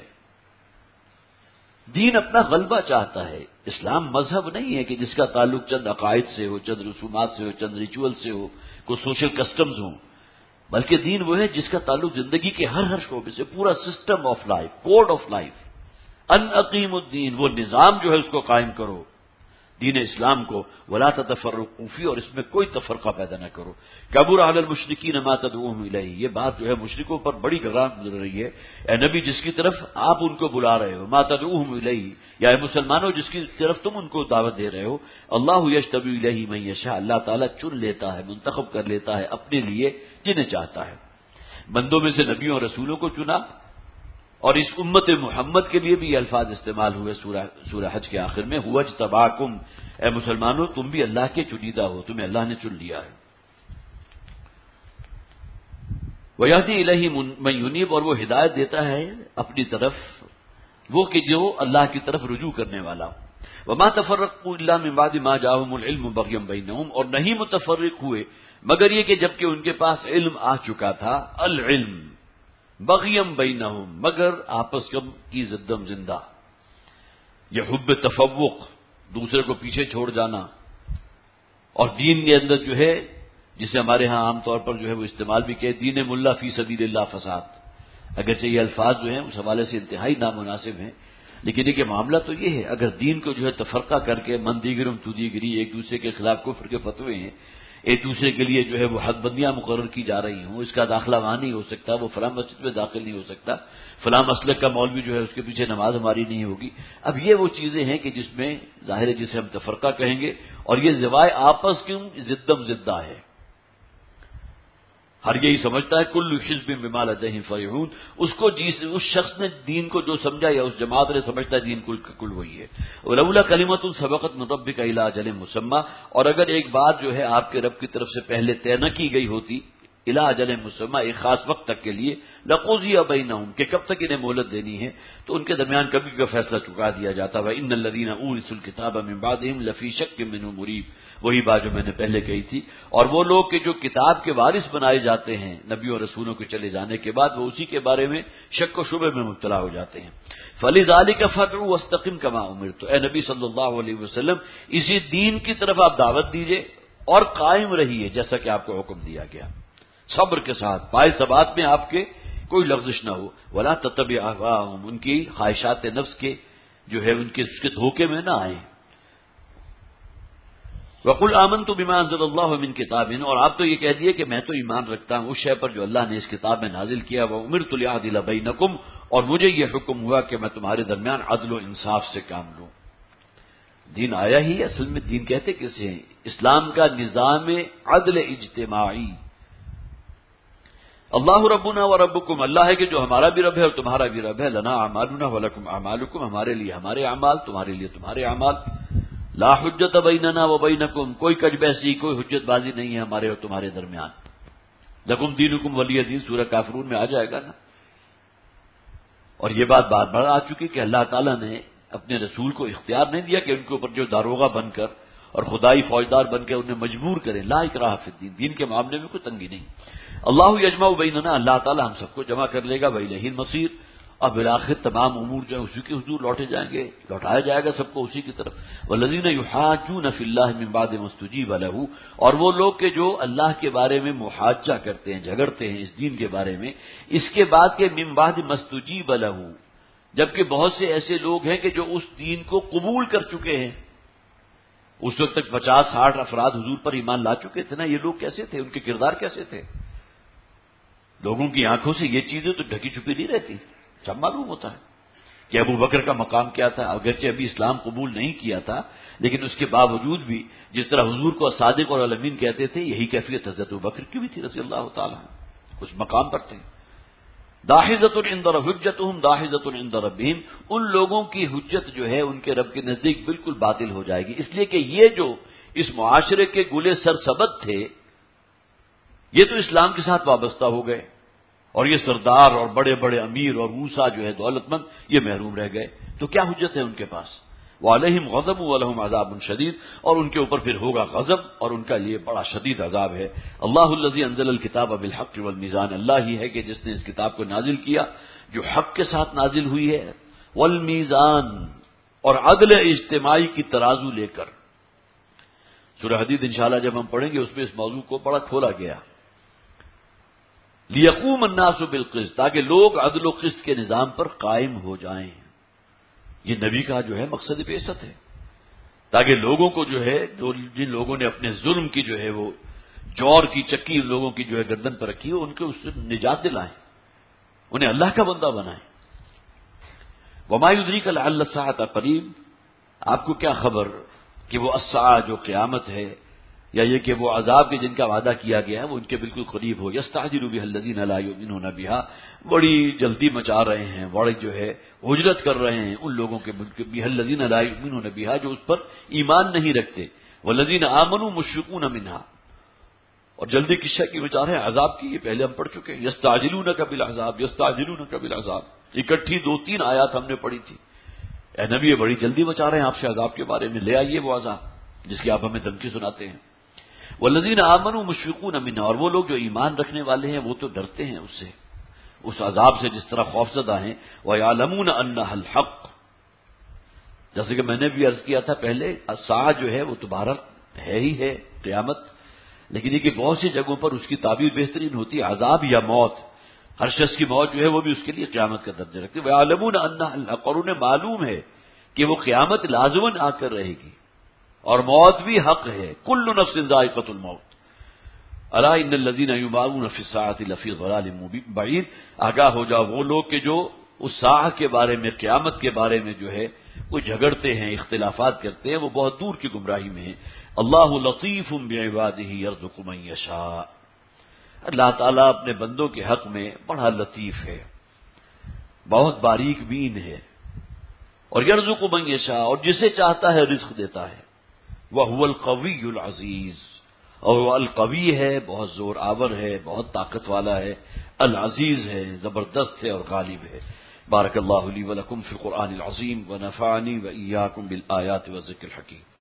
دین اپنا غلبہ چاہتا ہے۔ اسلام مذہب نہیں ہے کہ جس کا تعلق چند عقائد سے ہو، چند رسومات سے ہو، چند ریچول سے ہو، کوئی سوشل کسٹمز ہوں، بلکہ دین وہ ہے جس کا تعلق زندگی کے ہر ہر شعبے سے، پورا system of life, code of life. ان اقیم الدین، وہ نظام جو ہے اس کو قائم کرو، دین اسلام کو۔ ولا تتفرقوا فیہ، اور اس میں کوئی تفرقہ پیدا نہ کرو۔ کبر علی المشرکین ما تدعوهم الیہ، یہ بات جو ہے مشرکوں پر بڑی گراں گزر رہی ہے۔ اے نبی جس کی طرف آپ ان کو بلا رہے ہو، ما تدعوهم الیہ، یا اے مسلمانوں جس کی طرف تم ان کو دعوت دے رہے ہو، اللہ یجتبی الیہ من یشاء، اللہ تعالیٰ چن لیتا ہے، منتخب کر لیتا ہے اپنے لیے جنہیں چاہتا ہے۔ بندوں میں سے نبیوں اور رسولوں کو چنا، اور اس امت محمد کے لیے بھی یہ الفاظ استعمال ہوئے سورہ سورہ حج کے آخر میں، هو اجتباکم، اے مسلمانوں تم بھی اللہ کے چنیدہ ہو، تمہیں اللہ نے چن لیا ہے۔ وَيَهْدِي إِلَيْهِ مَن يُنِيبُ، اور وہ ہدایت دیتا ہے اپنی طرف وہ کہ جو اللہ کی طرف رجوع کرنے والا ہو۔ وَمَا تَفَرَّقُوا إِلَّا مِن بَعْدِ مَا جَاءَهُمُ الْعِلْمُ بَغْيًا بَيْنَهُمْ، اور نہیں متفرق ہوئے مگر یہ کہ جبکہ ان کے پاس علم آ چکا تھا، العلم بغیم بینہم، مگر آپس کی زدم زندہ، یہ حب تفوق، دوسرے کو پیچھے چھوڑ جانا، اور دین کے اندر جو ہے جسے ہمارے ہاں عام طور پر جو ہے وہ استعمال بھی کہ دین ملا فی سبیل اللہ فساد، اگرچہ یہ الفاظ جو ہیں اس حوالے سے انتہائی نامناسب ہیں، لیکن یہ کہ معاملہ تو یہ ہے، اگر دین کو جو ہے تفرقہ کر کے من دیگرم تو دیگری، ایک دوسرے کے خلاف کفر کے فتوے ہیں، ایک دوسرے کے لیے جو ہے وہ حد بندیاں مقرر کی جا رہی ہوں، اس کا داخلہ وہاں نہیں ہو سکتا، وہ فلاں مسجد میں داخل نہیں ہو سکتا، فلاں مسلک کا مولوی جو ہے اس کے پیچھے نماز ہماری نہیں ہوگی۔ اب یہ وہ چیزیں ہیں کہ جس میں ظاہر ہے جسے ہم تفرقہ کہیں گے، اور یہ زوائے آپس کی زدم زدہ ہے، ہر یہی سمجھتا ہے کل حزب بما لدیہم فرحون، اس کو جس اس شخص نے دین کو جو سمجھا یا اس جماعت نے سمجھتا ہے دین کل کل وہی ہے۔ ولولا کلمۃ سبقت من ربک الی اجل مسمى، اور اگر ایک بات جو ہے آپ کے رب کی طرف سے پہلے طے نہ کی گئی ہوتی، الی اجل مسمى، ایک خاص وقت تک کے لیے، لقضی بینہم، کہ کب تک انہیں مہلت دینی ہے، تو ان کے درمیان کبھی کا فیصلہ چکا دیا جاتا۔ وان الذین اورثوا الکتاب من بعدہم لفی شک منہ مریب، وہی بات جو میں نے پہلے کہی تھی، اور وہ لوگ کہ جو کتاب کے وارث بنائے جاتے ہیں نبیوں اور رسولوں کے چلے جانے کے بعد، وہ اسی کے بارے میں شک و شبہ میں مبتلا ہو جاتے ہیں۔ فَلِذَلِكَ فَادْعُ وَاسْتَقِمْ كَمَا أُمِرْتَ، تو اے نبی صلی اللہ علیہ وسلم اسی دین کی طرف آپ دعوت دیجئے اور قائم رہیے جیسا کہ آپ کو حکم دیا گیا، صبر کے ساتھ، پائے ثبات میں آپ کے کوئی لغزش نہ ہو۔ وَلَا تَتَّبِعْ أَهْوَاءَهُمْ، ان کی خواہشات نفس کے جو ہے ان کے اس کے دھوکے میں نہ آئیں۔ وَقُلْ آمَنْتُ بِمَا أَنزَلَ اللَّهُ مِنْ كِتَابٍ، اور آپ تو یہ کہہ دیے کہ میں تو ایمان رکھتا ہوں اس شے پر جو اللہ نے اس کتاب میں نازل کیا، وَأُمِرْتُ لِأَعْدِلَ بَيْنَكُمْ، اور مجھے یہ حکم ہوا کہ میں تمہارے درمیان عدل و انصاف سے کام لوں۔ دین آیا ہی اصل میں دین کہتے کسے ہیں؟ اسلام کا نظام عدل اجتماعی۔ اللہ ربنا و ربکم، اللہ ہے کہ جو ہمارا بھی رب ہے اور تمہارا بھی رب ہے، لنا اعمالنا ولکم اعمالکم، ہمارے لیے ہمارے اعمال، تمہارے لیے تمہارے اعمال، لا حجت بیننا و بینکم، کوئی کج بحثی کوئی حجت بازی نہیں ہے ہمارے اور تمہارے درمیان۔ لکم دینکم ولی دین، سورہ کافرون میں آ جائے گا نا۔ اور یہ بات بار بار آ چکی کہ اللہ تعالیٰ نے اپنے رسول کو اختیار نہیں دیا کہ ان کے اوپر جو داروغہ بن کر اور خدائی فوجدار بن کے انہیں مجبور کریں، لا اکراہ فی الدین، دین کے معاملے میں کوئی تنگی نہیں۔ اللہ یجمع بیننا، اللہ تعالیٰ ہم سب کو جمع کر لے گا، وإلیہ المصیر، اور بالآخر تمام امور جو ہے اسی کے حضور لوٹے جائیں گے، لوٹایا جائے گا سب کو اسی کی طرف۔ والذین یحاجون فی اللہ من بعد ما استجیب لہ، اور وہ لوگ کہ جو اللہ کے بارے میں محاجہ کرتے ہیں، جھگڑتے ہیں اس دین کے بارے میں، اس کے بعد کہ من بعد ما استجیب لہ، جبکہ بہت سے ایسے لوگ ہیں کہ جو اس دین کو قبول کر چکے ہیں، اس وقت تک پچاس ساٹھ افراد حضور پر ایمان لا چکے تھے نا، یہ لوگ کیسے تھے، ان کے کردار کیسے تھے؟ لوگوں کی آنکھوں سے یہ چیزیں تو ڈھکی چھپی نہیں رہتی، سب معلوم ہوتا ہے کہ ابو بکر کا مقام کیا تھا، اگرچہ ابھی اسلام قبول نہیں کیا تھا لیکن اس کے باوجود بھی جس طرح حضور کو صادق اور الامین کہتے تھے، یہی کیفیت حضرت ابو بکر کی بھی تھی رضی اللہ تعالیٰ عنہ، اس مقام پر تھے۔ داحضۃ عند حجتہم داحضۃ عند ربہم، ان لوگوں کی حجت جو ہے ان کے رب کے نزدیک بالکل باطل ہو جائے گی، اس لیے کہ یہ جو اس معاشرے کے گلے سرسبد تھے یہ تو اسلام کے ساتھ وابستہ ہو گئے، اور یہ سردار اور بڑے بڑے امیر اور موسیٰ جو ہے دولت مند یہ محروم رہ گئے، تو کیا حجت ہے ان کے پاس؟ وعلیہم غضب ولہم عذاب شدید، اور ان کے اوپر پھر ہوگا غضب اور ان کا لیے بڑا شدید عذاب ہے۔ اللہ الذی انزل الکتاب بالحق والمیزان، اللہ ہی ہے کہ جس نے اس کتاب کو نازل کیا جو حق کے ساتھ نازل ہوئی ہے، والمیزان، اور عدل اجتماعی کی ترازو لے کر۔ سورہ حدید انشاءاللہ جب ہم پڑھیں گے اس میں اس موضوع کو بڑا کھولا گیا، لیقوم الناس بالقسط، تاکہ لوگ عدل و قسط کے نظام پر قائم ہو جائیں۔ یہ نبی کا جو ہے مقصد بعثت ہے، تاکہ لوگوں کو جو ہے جن لوگوں نے اپنے ظلم کی جو ہے وہ جور کی چکی لوگوں کی جو ہے گردن پر رکھی ہو، ان کو اس سے نجات دلائیں، انہیں اللہ کا بندہ بنائیں۔ وما یدریک لعل الساعۃ قریب، آپ کو کیا خبر کہ وہ الساعہ جو قیامت ہے یا یہ کہ وہ عذاب کے جن کا وعدہ کیا گیا ہے وہ ان کے بالکل قریب ہو. یستعجل بها الذین لا یؤمنون بها، بڑی جلدی مچا رہے ہیں، بڑی جو ہے ہجرت کر رہے ہیں ان لوگوں کے بها الذین لا یؤمنون بها جو اس پر ایمان نہیں رکھتے، والذین آمنوا مشفقون منها، اور جلدی کس شے کی مچا رہے ہیں؟ عذاب کی. یہ پہلے ہم پڑھ چکے ہیں. یستعجلونک بالعذاب یستعجلونک بالعذاب، اکٹھی دو تین آیات ہم نے پڑھی تھی. اے نبی یہ بڑی جلدی مچا رہے ہیں آپ سے عذاب کے بارے میں، لے آئیے وہ عذاب جس کی آپ ہمیں دھمکی سناتے ہیں. والذین آمنوا مشفقون منها، اور وہ لوگ جو ایمان رکھنے والے ہیں وہ تو ڈرتے ہیں اس سے، اس عذاب سے جس طرح خوفزدہ ہیں. وَيَعْلَمُونَ أَنَّهَا الْحَقُّ، جیسے کہ میں نے بھی عرض کیا تھا پہلے، الساعہ جو ہے وہ دوبارہ ہے ہی ہے قیامت، لیکن یہ کہ بہت سی جگہوں پر اس کی تعبیر بہترین ہوتی ہے عذاب یا موت. ہر شخص کی موت جو ہے وہ بھی اس کے لیے قیامت کا درجہ رکھتی ہے. وَيَعْلَمُونَ أَنَّهَا الْحَقُّ، اور انہیں معلوم ہے کہ وہ قیامت لازماً آ کر رہے گی اور موت بھی حق ہے. کل نفس ذائقۃ الموت، الا ان الذین یمارون فی الساعۃ لفی ضلال بعید، آگاہ ہو جاؤ وہ لوگ کہ جو اس ساعہ کے بارے میں، قیامت کے بارے میں جو ہے وہ جھگڑتے ہیں، اختلافات کرتے ہیں، وہ بہت دور کی گمراہی میں ہیں. اللہ لطیف بعبادہ یرزق من یشاء، اللہ تعالیٰ اپنے بندوں کے حق میں بڑا لطیف ہے، بہت باریک بین ہے. اور یرزق من یشاء، اور جسے چاہتا ہے رزق دیتا ہے. وَهُوَ الْقَوِيُّ الْعَزِيزُ، اور وہ القوی ہے، بہت زور آور ہے، بہت طاقت والا ہے، العزیز ہے، زبردست ہے اور غالب ہے. بارک اللہ لی ولکم فی القرآن العظیم ونفعنی وإیاکم بالآیات والذکر الحکیم.